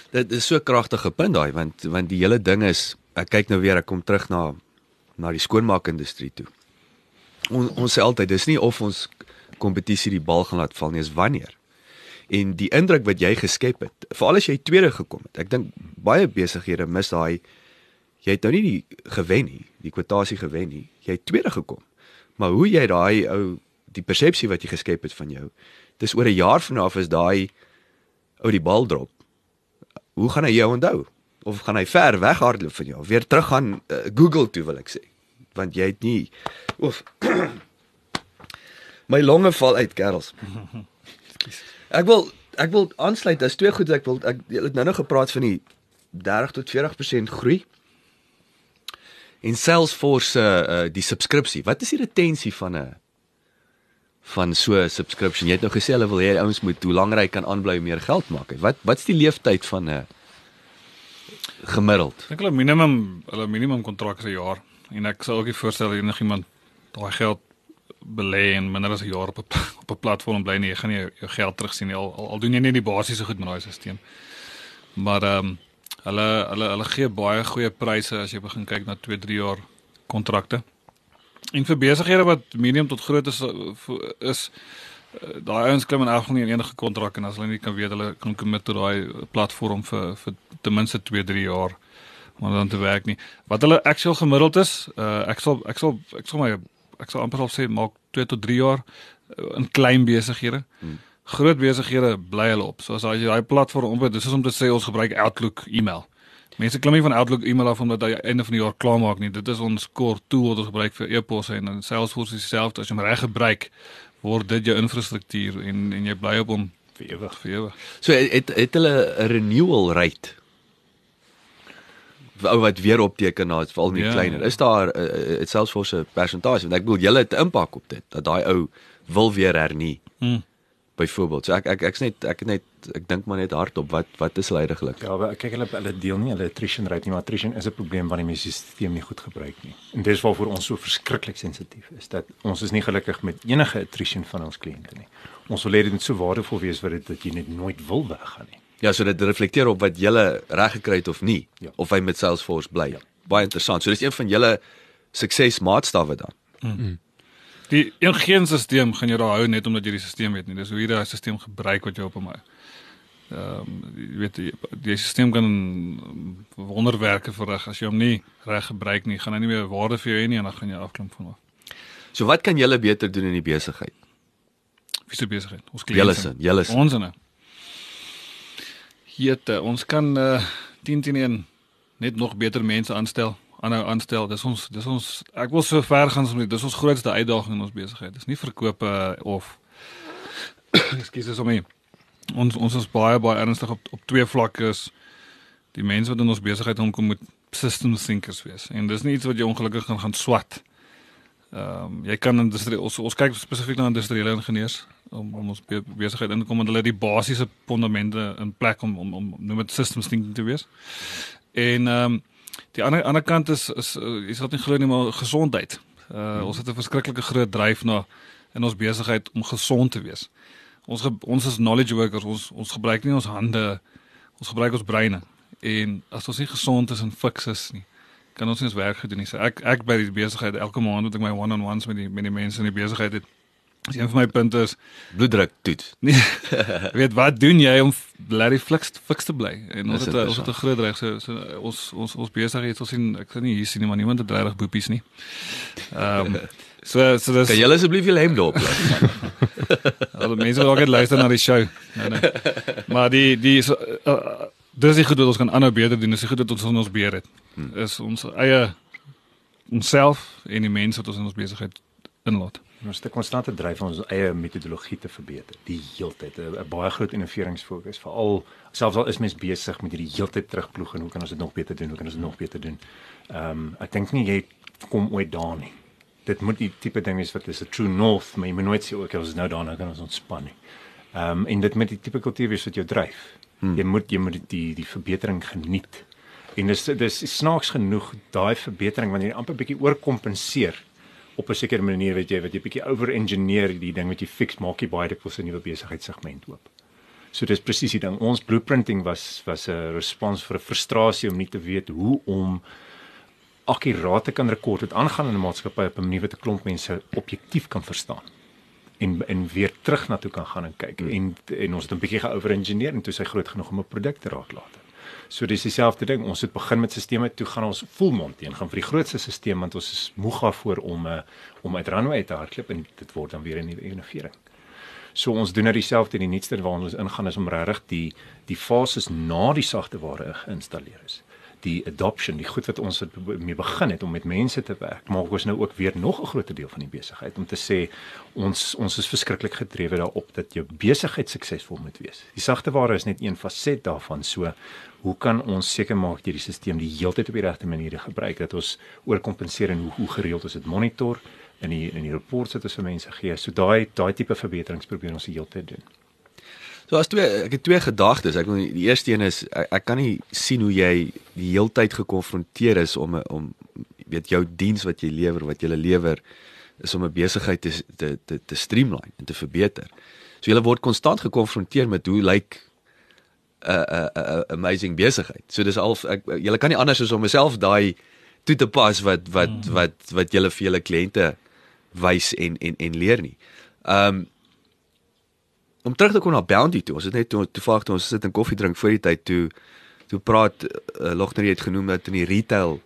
Dit is so 'n kragtige punt daai want want die hele ding is ek kyk nou weer ek kom terug na na die skoonmaakindustrie toe. On, ons sê altyd dis nie of ons kompetisie die bal gaan laat val nie, is wanneer. En die indruk wat jy geskep het, veral as jy tweede gekom het. Ek dink baie besighede mis daai jy het nou nie die gewen nie, die kwotasie gewen nie. Jy het tweede gekom. Maar hoe jy daai ou die persepsie wat jy geskep het van jou, dis oor 'n jaar vanaf is daai ou die bal drop. Hoe gaan hy jou onthou? Of gaan hy ver weghardloop van jou? Weer terug gaan uh, Google toe wil ek sê. Want jy het nie oef. My longe val uit, kerels. Ek wil ek wil aansluit, daar's twee goed ek wil ek het nou nog gepraat van die dertig tot veertig persent groei. En Salesforce uh, uh, die subskripsie. Wat is die retensie van 'n van so 'n subscription? Jy het nou gesê hulle wil hê ouens moet hoe langer hy kan aanbly meer geld maak. Wat wat's die leeftyd van 'n uh, gemiddeld? Ek dink hulle minimum hulle minimum kontrak is 'n jaar en ek sou ook nie voorstel enigiemand daai geld belê en minder as 'n jaar op 'n op 'n platform bly nie. Jy gaan nie jou, jou geld terugsien nie. Al, al, al doen jy nie die basiese goed met daai stelsel. Maar ehm um, hulle hulle hulle gee baie goeie pryse as jy begin kyk na twee, drie jaar kontrakte. En vir besighede wat medium tot groot is is daai ouens klim in elk geval nie in enige kontrak en as hulle nie kan weet hulle kan commit tot daai platform vir vir ten minste twee, drie jaar om dan te werk nie. Wat hulle actual gemiddeld is, uh, ek sal ek sal ek sal my ek sal amper al sê maak twee tot drie jaar uh, in klein besighede. Hmm. Groot besighede bly hulle op. So as jy daai platform op, dis is om te sê ons gebruik Outlook e-mail. Mense klim nie van Outlook e-mail af omdat hy einde van die jaar klaar maak nie. Dit is ons core tool wat ons gebruik vir e-posse en in Salesforce is dieselfde. As jy hom reg gebruik, word dit jou infrastruktuur en en jy bly op hom vir ewig, vir ewig. So het het hulle 'n renewal rate ou wat weer opteken na dit veral nie ja, kleiner. Is daar 'n uh, Salesforce 'n persentasie? Want ek bedoel julle het 'n impak op dit dat daai ou wil weer hernie. Hmm. Byvoorbeeld. So ek ek ek's net ek net ek dink maar net hardop wat wat is hulle heiliglik? Ja, maar kyk hulle hulle deel nie hulle attrition rate nie, maar attrition is 'n probleem wanneer mense die stelsel nie goed gebruik nie. En dis waarvoor ons so verskriklik sensitief is dat ons is nie gelukkig met enige attrition van ons kliënte nie. Ons wil hê dit moet so waardevol wees vir dit dat jy net nooit wil weggaan nie. Ja, so dit reflekteer op wat julle reg gekry het of nie, ja. Of hy met Salesforce bly. Ja. Baie interessant. So dis een van julle suksesmaatstawwe dan. Mm. Die een geen stelsel gaan jy daar hou net omdat jy die stelsel weet nie. Dis hoe jy daai stelsel gebruik wat jy op hom hou. Ehm um, jy weet die, die stelsel kan wonderwerke verrig as jy hom nie reg gebruik nie, gaan hy nie meer waarde vir jou hê nie en dan gaan jy afklim van hom. So wat kan julle beter doen in die besigheid? Wie se besigheid? Ons kliënte. Julle sin, julle sin. Ons inne. Hierte, ons kan uh, tien teen een net nog beter mense aanstel, aanhou aanstel. Dis ons dis ons ek wil so ver gaan as dis ons grootste uitdaging in ons besigheid. Dis nie verkope uh, of ekskuus is om nie. Ons ons is baie baie ernstig op op twee vlakke is die mense wat in ons besigheid omkom moet system thinkers wees. En dis nie iets wat jy ongelukkig gaan gaan swat. Ehm um, jy kan industrie ons ons kyk spesifiek na industriële ingenieurs om om ons be, besigheid in te kom en hulle die basiese fondamente in plek om om om noem dit systems thinking te wees. En ehm um, die ander ander kant is is is wat nie glo nie maar gesondheid. Uh hmm. Ons het 'n verskriklike groot dryf na in ons besigheid om gesond te wees. Ons ons is knowledge workers, ons ons gebruik nie ons hande, ons gebruik ons breine. En as ons nie gesond is en fiks is nie, kan ons nie ons werk gedoen nie. So ek ek by die besigheid elke maand moet ek my one-on-ones met die met die mense in die besigheid het. Dis een van my punte is bloeddruk toets. Nee. Weet wat doen jy om bly fiks fiks te bly? En ons het ons het 'n groot reg so, so ons ons ons besigheid ons sien ek sien nie hier sien nie maar niemand het regtig boepies nie. Ehm um, so so dis kan julle asseblief julle hemde op laat. Al die mense wat ook net luister na die show. Nee, nee. Maar die die so, uh, dis nie goed dat ons kan aanhou beter doen, dis nie goed dat ons ons beheer het. Hmm. Is ons eie onsself en die mense wat ons in ons besigheid inlaat. Ons het 'n konstante dryf om ons eie metodologie te verbeter. Die heeltyd 'n baie groot innoveringsfokus, veral selfs al is mens besig met hierdie heeltyd terugploeg en hoe kan ons dit nog beter doen? Hoe kan ons dit nog beter doen? Ehm um, ek dink nie jy kom ooit daar nie. Dit moet die tipe ding wees wat is 'n true north, maar jy moet nooit sê ook as ons nou daarna kan ons ontspan nie. Ehm um, en dit met die tipe kultuur wees wat jou dryf. Hmm. Jy moet jy moet die die verbetering geniet. En dis dis snaaks genoeg daai verbetering wanneer jy amper bietjie oorkompenseer op 'n sekere manier weet jy wat jy bietjie over-engineer die ding wat jy fix maak jy baie dikwels 'n nuwe besigheidssegment oop. So dis presies die ding. Ons blueprinting was was 'n respons vir 'n frustrasie om nie te weet hoe om akkuraat te kan rekord het aangaan in 'n maatskappy op 'n manier wat 'n klomp mense objektief kan verstaan. En en weer terug na toe kan gaan en kyk. Hmm. En en ons het 'n bietjie geover-engineer en toe sy groot genoeg om 'n produk te raak later. So dis dieselfde ding. Ons het begin met sisteme, toe gaan ons volmond teen gaan vir die grootste stelsel want ons is moeg daarvoor om uh, om uit runway te hardloop en dit word dan weer 'n nuwe innovering. So ons doen nou dieselfde in die nuutste waar ons ingaan is om regtig die die fases na die sagte ware geïnstalleer is. Die adoption, die goed wat ons mee begin het om met mense te werk, maak ons nou ook weer nog 'n groot deel van die besigheid om te sê ons ons is verskriklik gedrewe daarop dat jou besigheid suksesvol moet wees. Die sagte ware is net een faset daarvan. So hoe kan ons seker maak dat die stelsel die heeltyd op die regte maniere gebruik, dat ons oorkompenseer en hoe, hoe gereeld ons dit monitor in die in die reports wat ons vir mense gee. So daai daai tipe verbeterings probeer ons die hele tyd doen. So as twee ek het twee gedagtes. Ek wil die eerste een is ek, ek kan nie sien hoe jy die heeltyd gekonfronteer is om om weet jou diens wat jy lewer, wat jy lewer is om 'n besigheid te te te, te streamline en te verbeter. So jy word konstant gekonfronteer met hoe lyk 'n 'n 'n amazing besigheid. So dis al ek jy kan nie anders as om myself daai toe te pas wat wat mm. wat wat jy vir julle kliënte wys en en en leer nie. Um om terug te kom na Bounty toe. Ons het net toe toevallig toe ons sit en koffie drink voor die tyd toe toe praat uh, Logner het genoem dat in die retail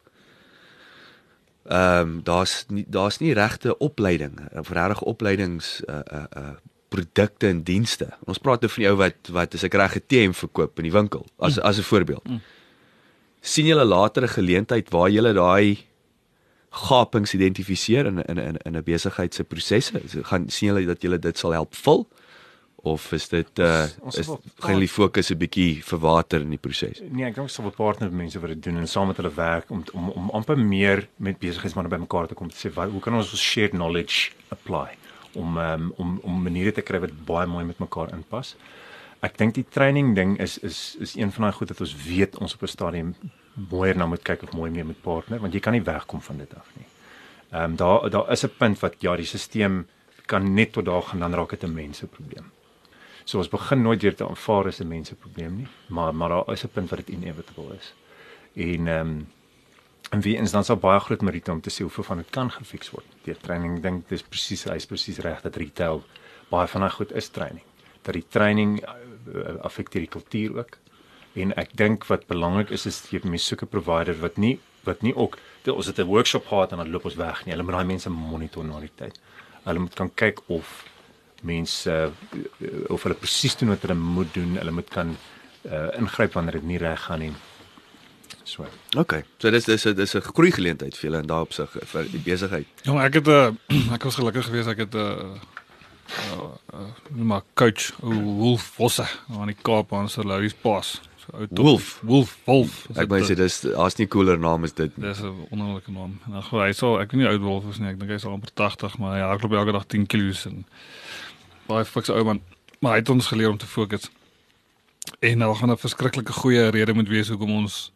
ehm um, daar's nie daar's nie regte opleiding of regte opleidings uh uh, uh produkte en dienste. Ons praat nou van jou wat wat as ek reg 'n T M verkoop in die winkel as as 'n voorbeeld. Mm. sien julle later 'n geleentheid waar julle daai gapings identifiseer in in in in 'n besigheid se prosesse? So, gaan sien julle dat julle dit sal help vul of is dit uh ons, is gaan julle fokus 'n bietjie verwater in die proses? Nee, ek dink ons sal 'n partner met mense wat dit doen en saam met hulle werk om om om amper meer met besigheidsmense bymekaar te kom te sê wat hoe kan ons ons shared knowledge apply om um, om om maniere te kry wat baie mooi met mekaar inpas. Ek dink die training ding is is is een van daai goed dat ons weet ons op 'n stadium mooier na moet kyk of mooi meer met partner want jy kan nie wegkom van dit af nie. Ehm um, daar daar is 'n punt wat ja die stelsel kan net tot daar gaan dan raak dit 'n mense probleem. So ons begin nooit weer te aanvaar as 'n mense probleem nie, maar maar daar is 'n punt wat dit inevitable is. En ehm um, en wie eens dan sal baie groot meriete om te sê hoeveel van dit kan gefiks word. Die training dink dis presies hy is presies reg dat retail baie van daai goed is training. Dat die training uh, affekteer die kultuur ook. En ek dink wat belangrik is is jy moet soek 'n provider wat nie wat nie ook ons het 'n workshop gehad en dan loop ons weg nie. Hulle moet daai mense monitor na die tyd. Hulle moet kan kyk of mense uh, of hulle presies doen wat hulle moet doen. Hulle moet kan uh, ingryp wanneer dit nie reg gaan nie. So. Okay. So dis dis dis 'n groei geleentheid vir julle in daai opsig vir die besigheid. Ja, ek het uh, ek was gelukkig geweest ek het 'n uh, uh, uh, maar coach Wolf Vosse aan die Kaap aan se Louis Pass. So uit Wolf Wolf Wolf. Ek wou sê dis daar's nie cooler naam as dit nie. Dis 'n wonderlike naam. En ag hy sou ek weet nie oud Wolf is nie. Ek dink hy is al amper tagtig, maar hy hardloop elke dag tien kilos en baie fikse ou man. Maar hy het ons geleer om te fokus. En daar gaan 'n verskriklike goeie rede moet wees hoekom ons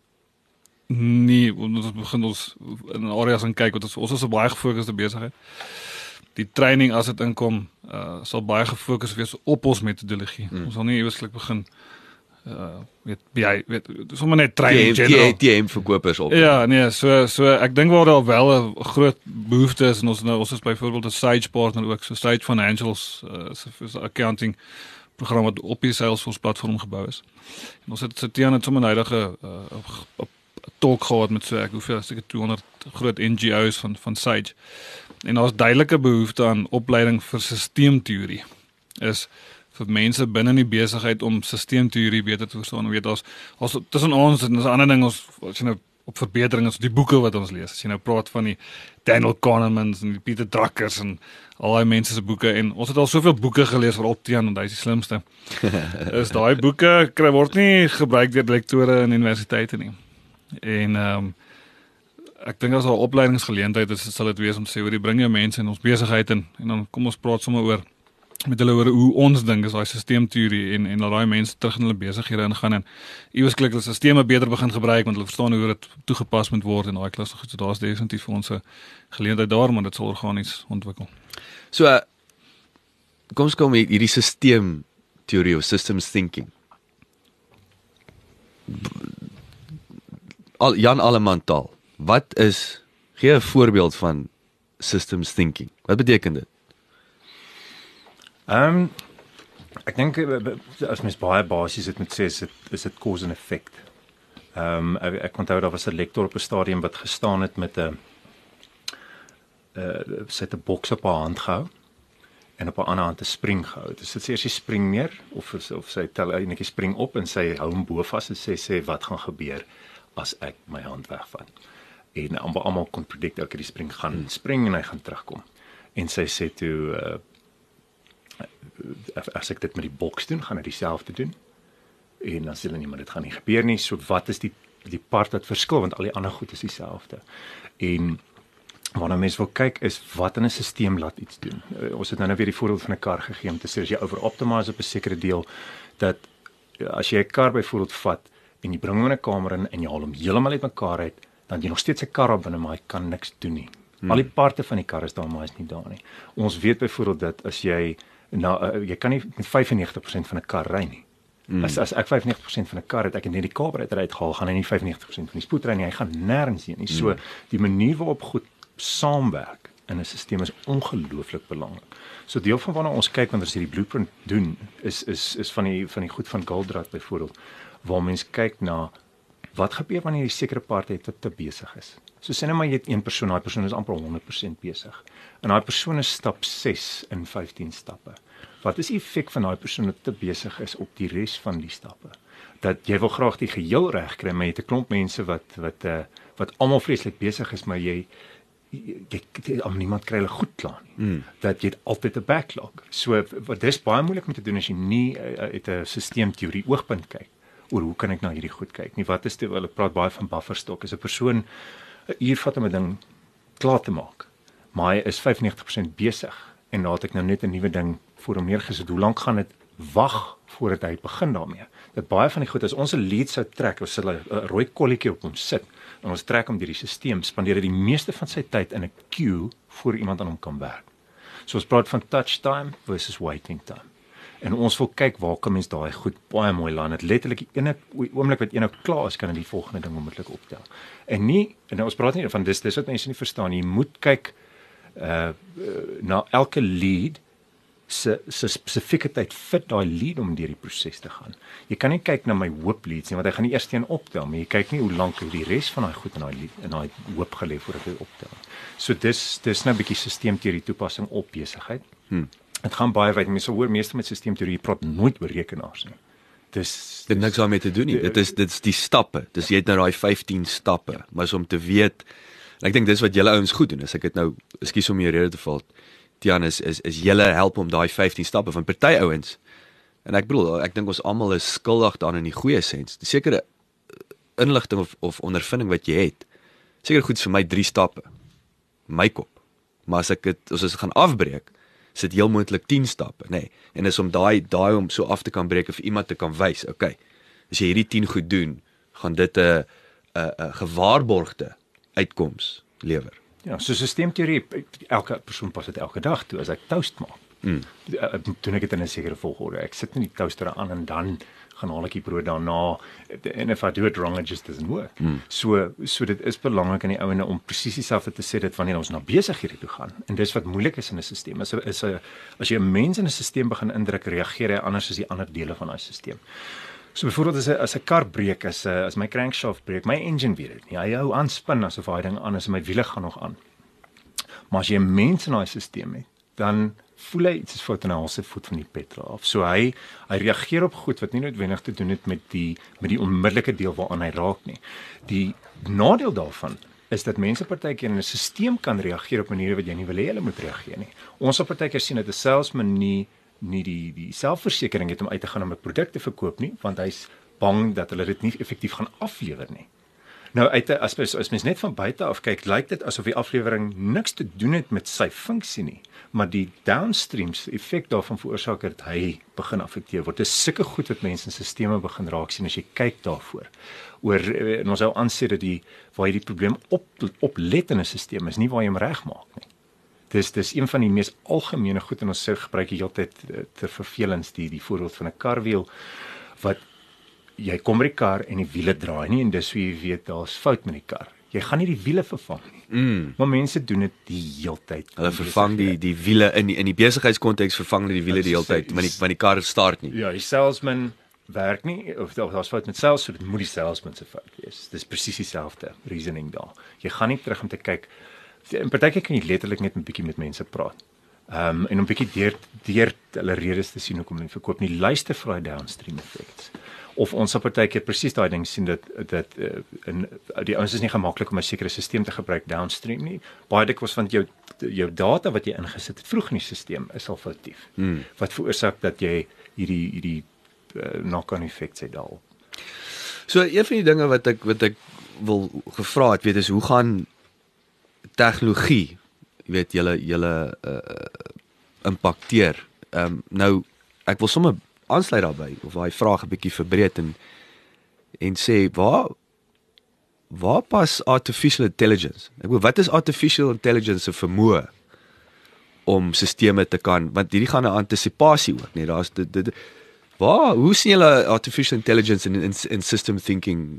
nie ons begin ons in areas aan kyk wat ons ons is 'n baie gefokusde besigheid. Die training as dit inkom uh, sal baie gefokus wees op ons metodologie. Mm. Ons sal nie eweslik begin uh weet jy weet sommer net training general T M verkopers op. Ja, nee, so so ek dink waar daar wel 'n groot behoefte is en ons nou ons is byvoorbeeld 'n Sage partner ook, so Sage Financials uh, so accounting program wat op die Salesforce platform gebou is. En ons het sit aan 'n sommer huidige uh, op talk gehad met so ek hoeveel seker tweehonderd groot N G O's van van Sage. En daar's duidelike behoefte aan opleiding vir sisteemteorie. Is vir mense binne die besigheid om sisteemteorie beter te verstaan. Weet ons as tussen ons en 'n ander ding ons as jy nou op verbetering is die boeke wat ons lees. As jy nou praat van die Daniel Kahnemans en die Peter Druckers en al daai mense se boeke en ons het al soveel boeke gelees vir Optian en hy is die slimste. Is daai boeke kry word nie gebruik deur lektore in universiteite nie. En ehm um, ek dink as daar 'n opleidingsgeleentheid is, sal dit wees om te sê oor die bring jou mense in ons besigheid in en dan kom ons praat sommer oor met hulle oor hoe ons dink is daai sisteemteorie en en laat daai mense terug in hulle besighede ingaan en iewers klik hulle sisteme beter begin gebruik want hulle verstaan hoe dit toegepas moet word en daai klas goed. So daar's definitief vir ons 'n geleentheid daar, maar dit sal organies ontwikkel. So kom ons kom hierdie sisteem teorie of systems thinking. Al, Jan Allemann-taal. Wat is, gee 'n voorbeeld van systems thinking. Wat beteken dit? Ehm um, ek dink as mens baie basies dit moet sê is dit is dit cause and effect. Ehm um, ek, ek onthou daar was 'n lektor op 'n stadium wat gestaan het met 'n uh sit 'n boks op haar hand gehou en op haar ander hand 'n spring gehou. Dus dit sê sy spring neer of of sy tel eintlik spring op en sy hou hom bo vas en sê sê wat gaan gebeur as ek my hand wegvat. En almal kon predict dat die spring gaan hmm. spring en hy gaan terugkom. En sy sê toe uh, as ek dit met die boks doen, gaan hy dieselfde doen. En dan sê hulle nie, maar dit gaan nie gebeur nie. So wat is die die part wat verskil, want al die ander goed is dieselfde. En waarna mense wil kyk is wat in 'n stelsel laat iets doen. Uh, ons het nou nou weer die voorbeeld van 'n kar gegee om te sê as jy over-optimize op 'n sekere deel dat as jy 'n kar byvoorbeeld vat en jy bring hom in 'n kamer in en jy haal hom heeltemal uitmekaar uit, dan jy nog steeds 'n kar op binne, maar hy kan niks doen nie. Hmm. Al die parte van die kar is daar, maar is nie daar nie. Ons weet byvoorbeeld dat as jy nou uh, jy kan nie met vyfennegentig persent van 'n kar ry nie. Hmm. As as ek vyfennegentig persent van 'n kar het, ek het net die carburetor uitgehaal, gaan hy nie vyfennegentig persent van die spoed ry nie. Hy gaan nêrens heen nie. So hmm. die manier waarop goed saamwerk in 'n stelsel is ongelooflik belangrik. So deel van waarna ons kyk wanneer ons hierdie blueprint doen is is is van die van die goed van Goldratt byvoorbeeld, waar mens kyk na wat gebeur wanneer jy sekere parte het wat te besig is. So sê net maar jy het een persoon, daai persoon is amper honderd persent besig. En daai persoon is stap ses in vyftien stappe. Wat is die effek van daai persoon wat te besig is op die res van die stappe? Dat jy wil graag die geheel reg kry, maar jy het 'n klomp mense wat wat uh, wat almal vreeslik besig is, maar jy jy, jy om niemand kry hulle goed klaar nie. Mm. Dat jy het altyd 'n backlog. So wat dis baie moeilik om te doen as jy nie uit uh, 'n sisteemteorie oogpunt kyk oor hoe kan ek nou hierdie goed kyk nie. Wat is dit? Hulle praat baie van bufferstok. Is 'n persoon 'n uur vat om 'n ding klaar te maak, maar hy is vyfennegentig persent besig en nou het ek nou net 'n nuwe ding voor hom neergesit. Hoe lank gaan dit wag voordat hy begin daarmee? Dat baie van die goed as ons 'n lead sou trek, ons sal 'n rooi kolletjie op hom sit en ons trek hom deur die stelsel, spandeer hy die meeste van sy tyd in 'n queue voor iemand aan hom kan werk. So ons praat van touch time versus waiting time. En ons wil kyk waar kan mens daai goed baie mooi land. Dit letterlik die ene oomblik wat een nou klaar is, kan hy die volgende ding onmiddellik optel. En nie en nou ons praat nie van dis dis wat mense nie verstaan nie. Jy moet kyk uh, na elke lead se se spesifieke tyd fit daai lead om deur die proses te gaan. Jy kan nie kyk na my hoop leads nie, want hy gaan die eerste een optel, maar jy kyk nie hoe lank hy die res van daai goed in daai lead in daai hoop gelê voordat hy optel. So dis dis nou 'n bietjie sisteemteorie toepassing op besigheid. Hmm. Dit gaan baie wyd. Mense hoor meeste met sisteemteorie praat nooit oor rekenaars nie. Dis dit niks daarmee te doen nie. Dit is dit is die stappe. Dis jy het nou daai vyftien stappe, maar is om te weet. Ek dink dis wat julle ouens goed doen. As ek dit nou, ekskuus om hier rede te val. Tiaan is is is julle help om daai vyftien stappe van party ouens. En ek bedoel, ek dink ons almal is skuldig daarin in die goeie sens. Die sekere inligting of of ondervinding wat jy het. Seker goed vir my drie stappe. My kop. Maar as ek dit as ons gaan afbreek, sit heel moontlik tien stappe, nê. Nee. En is om daai daai om so af te kan breek of iemand te kan wys, okay. As jy hierdie tien goed doen, gaan dit 'n 'n 'n gewaarborgde uitkoms lewer. Ja, so sisteemteorie, elke persoon pas dit elke dag toe as ek toast maak. Mm. Doen ek dit in 'n sekere volgorde. Ek sit nie die toaster aan en dan gaan haal ek die brood daarna. And if I do it wrong, it just doesn't work. Mm. So so dit is belangrik in die ouene om presies dieselfde te sê dit wanneer ons na besighede toe gaan. En dis wat moeilik is in 'n stelsel. Is 'n is 'n as jy 'n mens in 'n stelsel begin indruk, reageer hy anders as die ander dele van daai stelsel. So byvoorbeeld as 'n as 'n kar breek, as 'n as my crankshaft breek, my engine weet dit nie. Hy hou aan spin asof hy ding aan is en my wiele gaan nog aan. Maar as jy 'n mens in daai stelsel het, dan voel hy iets is fout en hy haal sy voet van die petrol af. So hy hy reageer op goed wat nie noodwendig te doen het met die met die onmiddellike deel waaraan hy raak nie. Die nadeel daarvan is dat mense partykeer in 'n stelsel kan reageer op maniere wat jy nie wil hê hulle moet reageer nie. Ons sal partykeer sien dat 'n salesman nie nie die die selfversekering het om uit te gaan om 'n produk te verkoop nie, want hy's bang dat hulle dit nie effektief gaan aflewer nie. Nou uit as mens as mens net van buite af kyk, lyk dit asof die aflewering niks te doen het met sy funksie nie, maar die downstreams effek daarvan veroorsaak dat hy begin affekteer word. Dit is sulke goed wat mense in sisteme begin raak sien as jy kyk daarvoor. Oor en ons sou aansê dat die waar jy die probleem op oplet in 'n stelsel is nie waar jy hom regmaak nie. dis dis een van die mees algemene goed en ons sê gebruik die hele tyd ter vervelings die die voorbeeld van 'n karwiel wat jy kom by die kar en die wiele draai nie en dis hoe jy weet daar's fout met die kar. Jy gaan nie die wiele vervang nie. Mm. Maar mense doen dit die heeltyd. Hulle vervang die die wiele in die, in die besigheidskonteks vervang hulle die wiele die hele tyd, want die want die kar start nie. Ja, die salesman werk nie of daar's fout met sales, so dit moet die salesman se fout wees. Dis presies dieselfde reasoning daar. Jy gaan nie terug om te kyk. In partykeer kan jy letterlik net 'n bietjie met mense praat. Ehm um, en 'n bietjie deur deur hulle redes te sien hoekom hulle verkoop nie. Luister vir daai downstream effects. Of ons op partykeer presies daai ding sien dat dat uh, in die ouens is nie gemaklik om 'n sekere stelsel te gebruik downstream nie. Baie dikwels van jou jou data wat jy ingesit het vroeg in die stelsel is al foutief. Hmm. Wat veroorsaak dat jy hierdie hierdie uh, knock-on effects het daal. So een van die dinge wat ek wat ek wil gevra het, weet is hoe gaan tegnologie, jy weet, julle julle uh, impakteer. Ehm um, nou ek wil sommer aansluit daarbey of daai vraag 'n bietjie verbreed en en sê waar waar pas artificial intelligence? Ek bedoel, wat is artificial intelligence se vermoë om sisteme te kan, want hierdie gaan 'n antisipasie ook, nee, daar's dit, dit waar hoe sien julle artificial intelligence in in, in system thinking?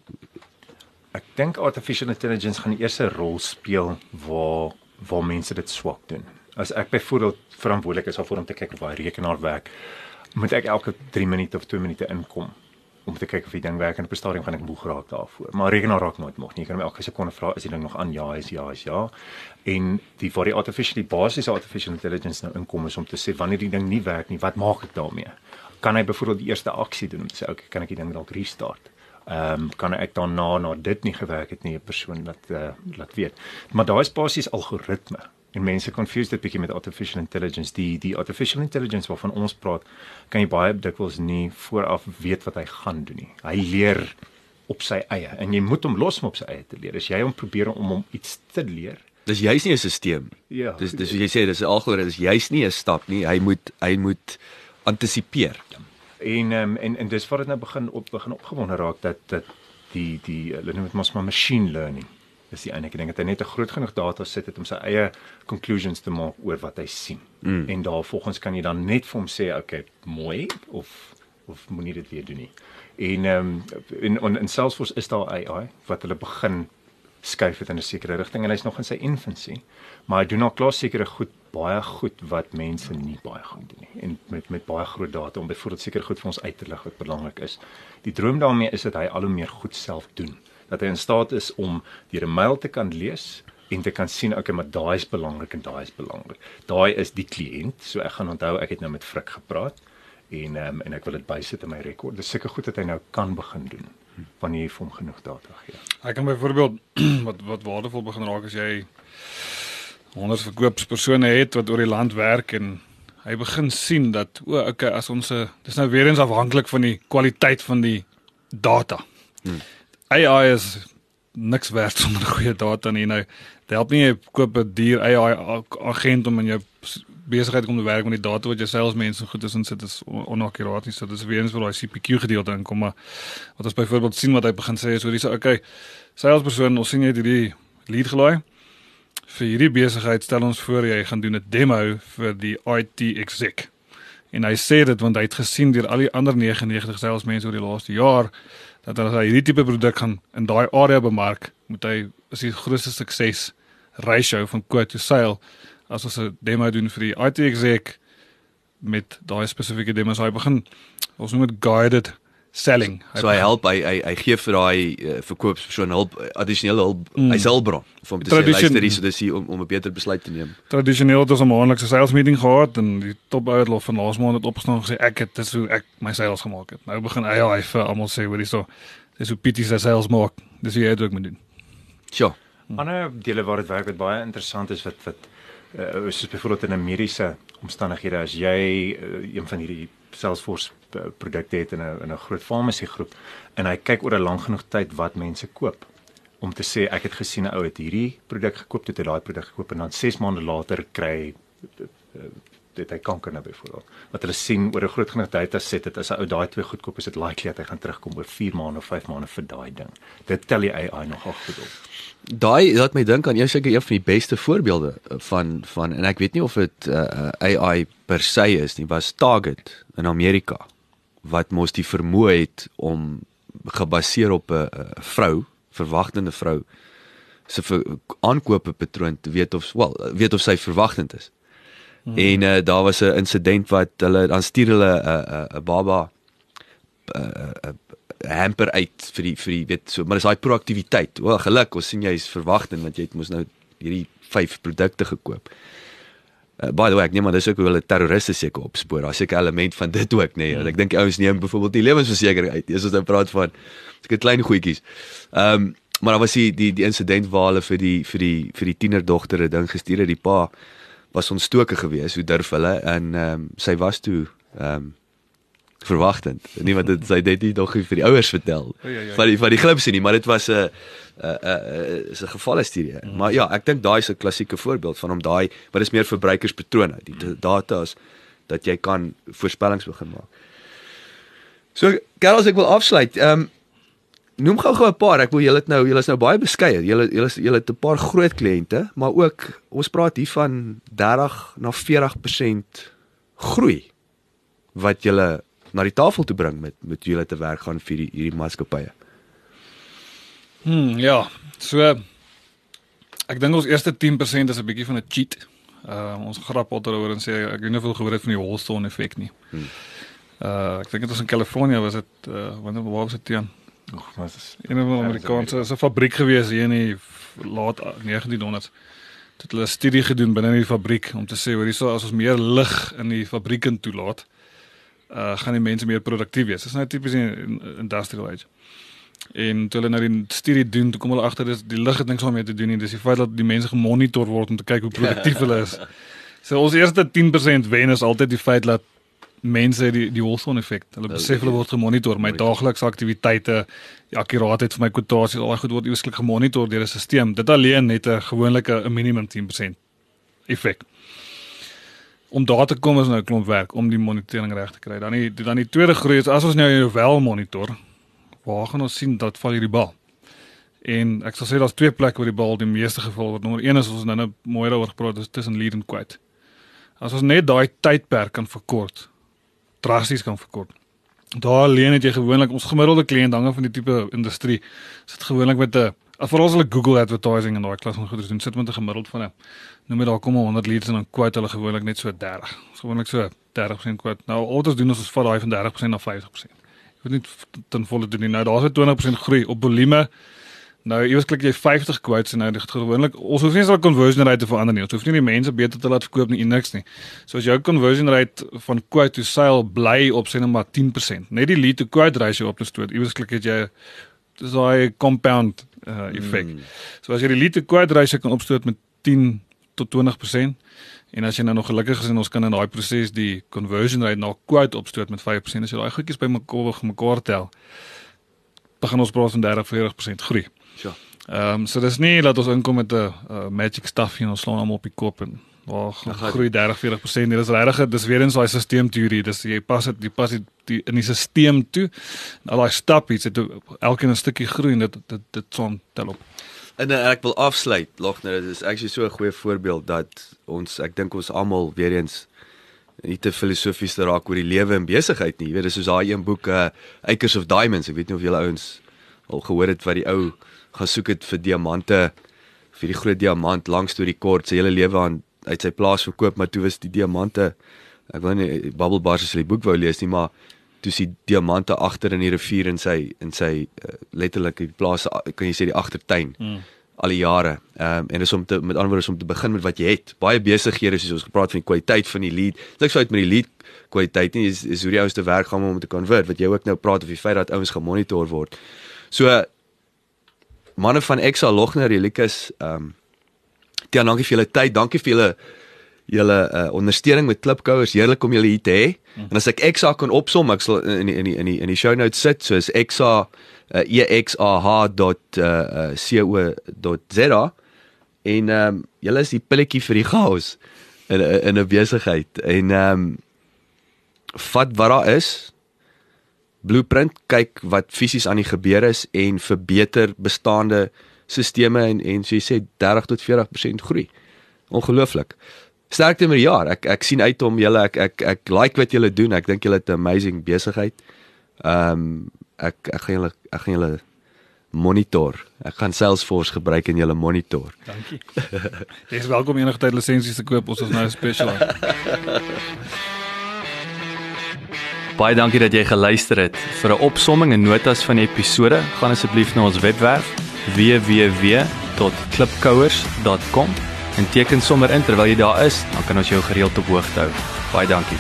Ek dink artificial intelligence gaan die eerste rol speel waar waar mense dit swak doen. As ek byvoorbeeld verantwoordelik is om te kyk of daai rekenaar werk, moet ek elke drie minute of twee minute inkom om te kyk of die ding werk en op 'n stadium gaan ek moeg raak daarvoor. Maar rekenaar raak nooit moeg nie. Jy kan hom elke sekonde vra, is die ding nog aan? Ja, is ja, is ja. En die waar die artificial die basiese artificial intelligence nou inkom is om te sê wanneer die ding nie werk nie, wat maak ek daarmee? Kan hy byvoorbeeld die eerste aksie doen om te sê, okay, kan ek die ding dalk restart? Ehm um, kan ek daarna na dit nie gewerk het nie 'n persoon laat uh, laat weet. Maar daar is basies algoritme. En mense confuse dit bietjie met artificial intelligence. Die die artificial intelligence waarvan ons praat, kan jy baie dikwels nie vooraf weet wat hy gaan doen nie. Hy leer op sy eie en jy moet hom los om op sy eie te leer. As jy hom probeer om hom iets te leer. Dis juist nie 'n stelsel nie. Ja. Dis dis wat jy sê, dis 'n algoritme, dis juist nie 'n stap nie. Hy moet hy moet antisipeer. Ja. En um, en en dis waar dit nou begin op begin opgewonde raak dat dat die die hulle noem dit mos maar machine learning. Dis die enige ding dat hy net 'n groot genoeg data sit het om sy eie conclusions te maak oor wat hy sien. Mm. En daarvolgens kan jy dan net vir hom sê, okay, mooi of of moenie dit weer doen nie. En ehm um, in in, in Salesforce is daar A I wat hulle begin skuif het in 'n sekere rigting en hy's nog in sy infancy, maar hy doen al klaar sekere goed baie goed wat mense nie baie goed doen nie. En met met baie groot data om byvoorbeeld seker goed vir ons uit te lig wat belangrik is. Die droom daarmee is dat hy al hoe meer goed self doen. Dat hy in staat is om deur 'n mail te kan lees en te kan sien, okay, maar daai is belangrik en daai is belangrik. Daai is die kliënt, so ek gaan onthou ek het nou met Frik gepraat en um, en ek wil dit bysit in my rekord. Dis seker goed dat hy nou kan begin doen wanneer jy vir hom genoeg data gee. Hy kan byvoorbeeld wat wat waardevol begin raak as jy honderd verkoopspersone het wat oor die land werk en hy begin sien dat o, okay, as ons dis nou weer eens afhanklik van die kwaliteit van die data. Hmm. A I is niks werd sonder goeie data nie. Nou, dit help nie jy koop 'n duur A I agent om in jou besigheid om te werk met die data wat jy salesmense goed is en sit is onakkuraat nie. So dis weer eens waar daai C P Q gedeelte inkom, maar wat ons byvoorbeeld sien wat hy begin sê is hoe hy sê, okay, salespersoon, ons sien jy het hierdie lead gelaai. Vir hierdie besigheid stel ons voor jy gaan doen 'n demo vir die I T exec. En hy sê dit want hy het gesien deur al die ander negenennegentig salesmense oor die laaste jaar dat as hy hierdie tipe produk gaan in daai area bemark, moet hy is die grootste sukses ratio van quote to sale as ons 'n demo doen vir die I T exec met daai spesifieke demos. Hy begin ons noem dit guided selling. Hy so hy help hy hy, hy gee vir daai uh, verkoopspersoon hulp, addisionele hulp, mm. hy hulpbron om te sê luister hier so dis hier om om 'n beter besluit te neem. Tradisioneel het ons 'n maandelikse sales meeting gehad en die topou het van laas maand het opgestaan en gesê ek het dis hoe ek my sales gemaak het. Nou begin A I vir almal sê hoor hierso dis hoe Pietie sy sales maak. Dis hoe jy dit ook moet doen. Sjoe. Hmm. Ander dele waar dit werk wat baie interessant is wat wat uh, soos byvoorbeeld in 'n mediese omstandighede as jy uh, een van hierdie Salesforce produkte het in 'n in 'n groot farmasie groep en hy kyk oor 'n lang genoeg tyd wat mense koop om te sê ek het gesien 'n ou het hierdie produk gekoop, het hy daai produk gekoop en dan ses maande later kry uh, het hy kanker nou byvoorbeeld. Wat hulle sien oor 'n groot genoeg dataset, dit as 'n ou daai twee goedkoop is, dit likely dat hy gaan terugkom oor vier maande of vyf maande vir daai ding. Dit tel die A I nog agter op. Daai laat my dink aan een seker een van die beste voorbeelde van van en ek weet nie of dit uh, A I per se is nie, was Target in Amerika wat mos die vermoë het om gebaseer op 'n vrou, verwagtende vrou se aankope patroon te weet of wel weet of sy verwagtend is. Hmm. En uh, daar was 'n insident wat hulle dan stuur hulle 'n uh, 'n uh, baba 'n uh, uh, hamper uit vir die vir die weet so maar dis daai proaktiwiteit. O, geluk, ons sien jy is verwagtend want jy het mos nou hierdie vyf produkte gekoop. Uh, by the way, ek neem maar dis ook hoe hulle terroriste seker opspoor. Daar's seker 'n element van dit ook, nee. Hmm. Ek dink die ouens neem byvoorbeeld die lewensversekering uit. As ons nou praat van seker klein goedjies. Ehm um, maar daar was die die die insident waar hulle vir die vir die vir die tienerdogter 'n ding gestuur het. Die pa was ontstoke geweest, hoe durf hulle en ehm um, sy was toe ehm um, verwagtend. Niemand het sy dit nie nog vir die ouers vertel ja, ja, ja. van die van die glipsie nie, maar dit was 'n 'n 'n is 'n gevalle studie. Mm. Maar ja, ek dink daai is 'n klassieke voorbeeld van om daai wat is meer verbruikerspatrone, die mm. data's dat jy kan voorspellings begin maak. So, Karels, ek wil afsluit. Ehm um, noem gou-gou 'n paar. Ek wil julle het nou, julle is nou baie beskeie. Julle julle julle het 'n paar groot kliënte, maar ook ons praat hier van dertig na veertig persent groei wat julle na die tafel toe bring met met julle te werk gaan vir die, hierdie maatskappye. Hmm, ja. So ek dink ons eerste tien persent is 'n bietjie van 'n cheat. Uh ons grap altyd oor en sê ek weet nie veel gehoor het van die Holston effek nie. Hmm. Uh ek dink dit was in Kalifornië was dit uh wanneer waar was dit teen? Oeg, maar dis een van die Amerikaanse is 'n fabriek gewees hier in die laat negentienhonderd's. Het hulle 'n studie gedoen binne in die fabriek om te sê hoor hierso as ons meer lig in die fabriek in toelaat, uh gaan die mense meer produktief wees. Dis nou tipies in industrial age. En toe hulle nou die studie doen, toe kom hulle agter dis die lig het niks daarmee te doen nie. Dis die feit dat die mense gemonitor word om te kyk hoe produktief hulle is. So ons eerste tien persent wen is altyd die feit dat mense die die Holston effek. Hulle besef hulle word gemonitor, my daaglikse aktiwiteite, die akkuraatheid van my kwotasies, al daai goed word eweslik gemonitor deur 'n stelsel. Dit alleen het 'n gewoonlike 'n minimum tien persent effek. Om daar te kom is nou 'n klomp werk om die monitering reg te kry. Dan die dan die tweede groei is as ons nou jou wel monitor, waar gaan ons sien dat val hierdie bal? En ek sal sê daar's twee plekke waar die bal die meeste geval word. Nommer een is ons nou nou mooi daaroor gepraat, dis tussen lead en quit. As ons net daai tydperk kan verkort, drasties kan verkort. Daar alleen het jy gewoonlik ons gemiddelde kliënt hange van die tipe industrie sit gewoonlik met 'n veral as hulle Google advertising en daai klas van goeders doen, sit met 'n gemiddeld van 'n noem dit daar kom honderd leads en dan quote hulle gewoonlik net so dertig. Ons gewoonlik so dertig persent quote. Nou al wat ons doen is ons vat daai van dertig persent na vyftig persent. Ek weet nie ten volle doen nie. Nou daar's 'n twintig persent groei op volume. Nou iewers klik jy vyftig quotes en nou dit gewoonlik ons hoef nie eens al conversion rate te verander nie. Ons hoef nie die mense beter te laat verkoop nie, niks nie. So as jou conversion rate van quote to sale bly op sê net maar tien persent. Net die lead to quote ratio op te stoot. Iewers klik het jy dis daai compound uh, effek. Mm. So as jy die lead to quote ratio kan opstoot met tien tot twintig persent en as jy nou nog gelukkig is en ons kan in daai proses die conversion rate na quote opstoot met vyf persent, as jy daai goedjies by mekaar mekaar tel, dan gaan ons praat van dertig tot veertig persent groei. Sure. Ehm um, so dis nie dat ons inkom met 'n uh, magic stuff en ons slaan hom op die kop en waar groei dertig tot veertig persent. Dit is regtig dis weer eens daai sisteemteorie. Dis jy pas dit jy pas dit die, in die stelsel toe. En al daai stappies het elkeen 'n stukkie groei en dit dit dit son tel op. En uh, ek wil afsluit, Logner, dit is actually so 'n goeie voorbeeld dat ons ek dink ons almal weer eens nie te filosofies te raak oor die lewe en besigheid nie. Jy weet dis soos daai een boek uh, Acres of Diamonds. Ek weet nie of julle ouens al gehoor het wat die ou gaan soek het vir diamante, vir die groot diamant langs deur die kort, sy hele lewe aan uit sy plaas verkoop, maar toe was die diamante, ek wil nie Bubble Bars as jy die boek wou lees nie, maar toe is die diamante agter in die rivier in sy in sy uh, letterlik die plaas, kan jy sê die agtertuin mm. al die jare. Ehm um, en dis om te met ander woorde om te begin met wat jy het. Baie besighede soos ons gepraat van die kwaliteit van die lead. Niks fout met die lead kwaliteit nie, is is hoe die ouens te werk gaan om te convert. Wat jy ook nou praat of die feit dat ouens gemonitor word. So manne van Exa, Logner, Elikus, ehm um, Tiaan, dankie vir julle tyd, dankie vir julle julle uh, ondersteuning met Klipkouers, heerlik om julle hier te hê. Mm. En as ek Exa kan opsom, ek sal in die, in die, in die, in die show notes sit, so is Exa uh, e x a h dot co dot za en ehm um, julle is die pilletjie vir die chaos. in in 'n besigheid en ehm um, vat wat daar is, blueprint, kyk wat fisies aan die gebeur is en verbeter bestaande sisteme en en so jy sê dertig tot veertig persent groei. Ongelooflik. Sterkte met die jaar. Ek ek sien uit om julle ek ek ek like wat julle doen. Ek dink julle het 'n amazing besigheid. Ehm um, ek ek gaan julle ek gaan julle monitor. Ek gaan Salesforce gebruik in julle monitor. Dankie. Jy is welkom enige tyd lisensies te koop. Ons is nou 'n special. Baie dankie dat jy geluister het. Vir 'n opsomming en notas van die episode, gaan asseblief na ons webwerf w w w dot klipkouers dot com en teken sommer in terwyl jy daar is, dan kan ons jou gereeld op hoogte hou. Baie dankie.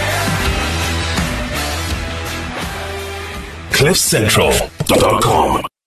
cliff central dot com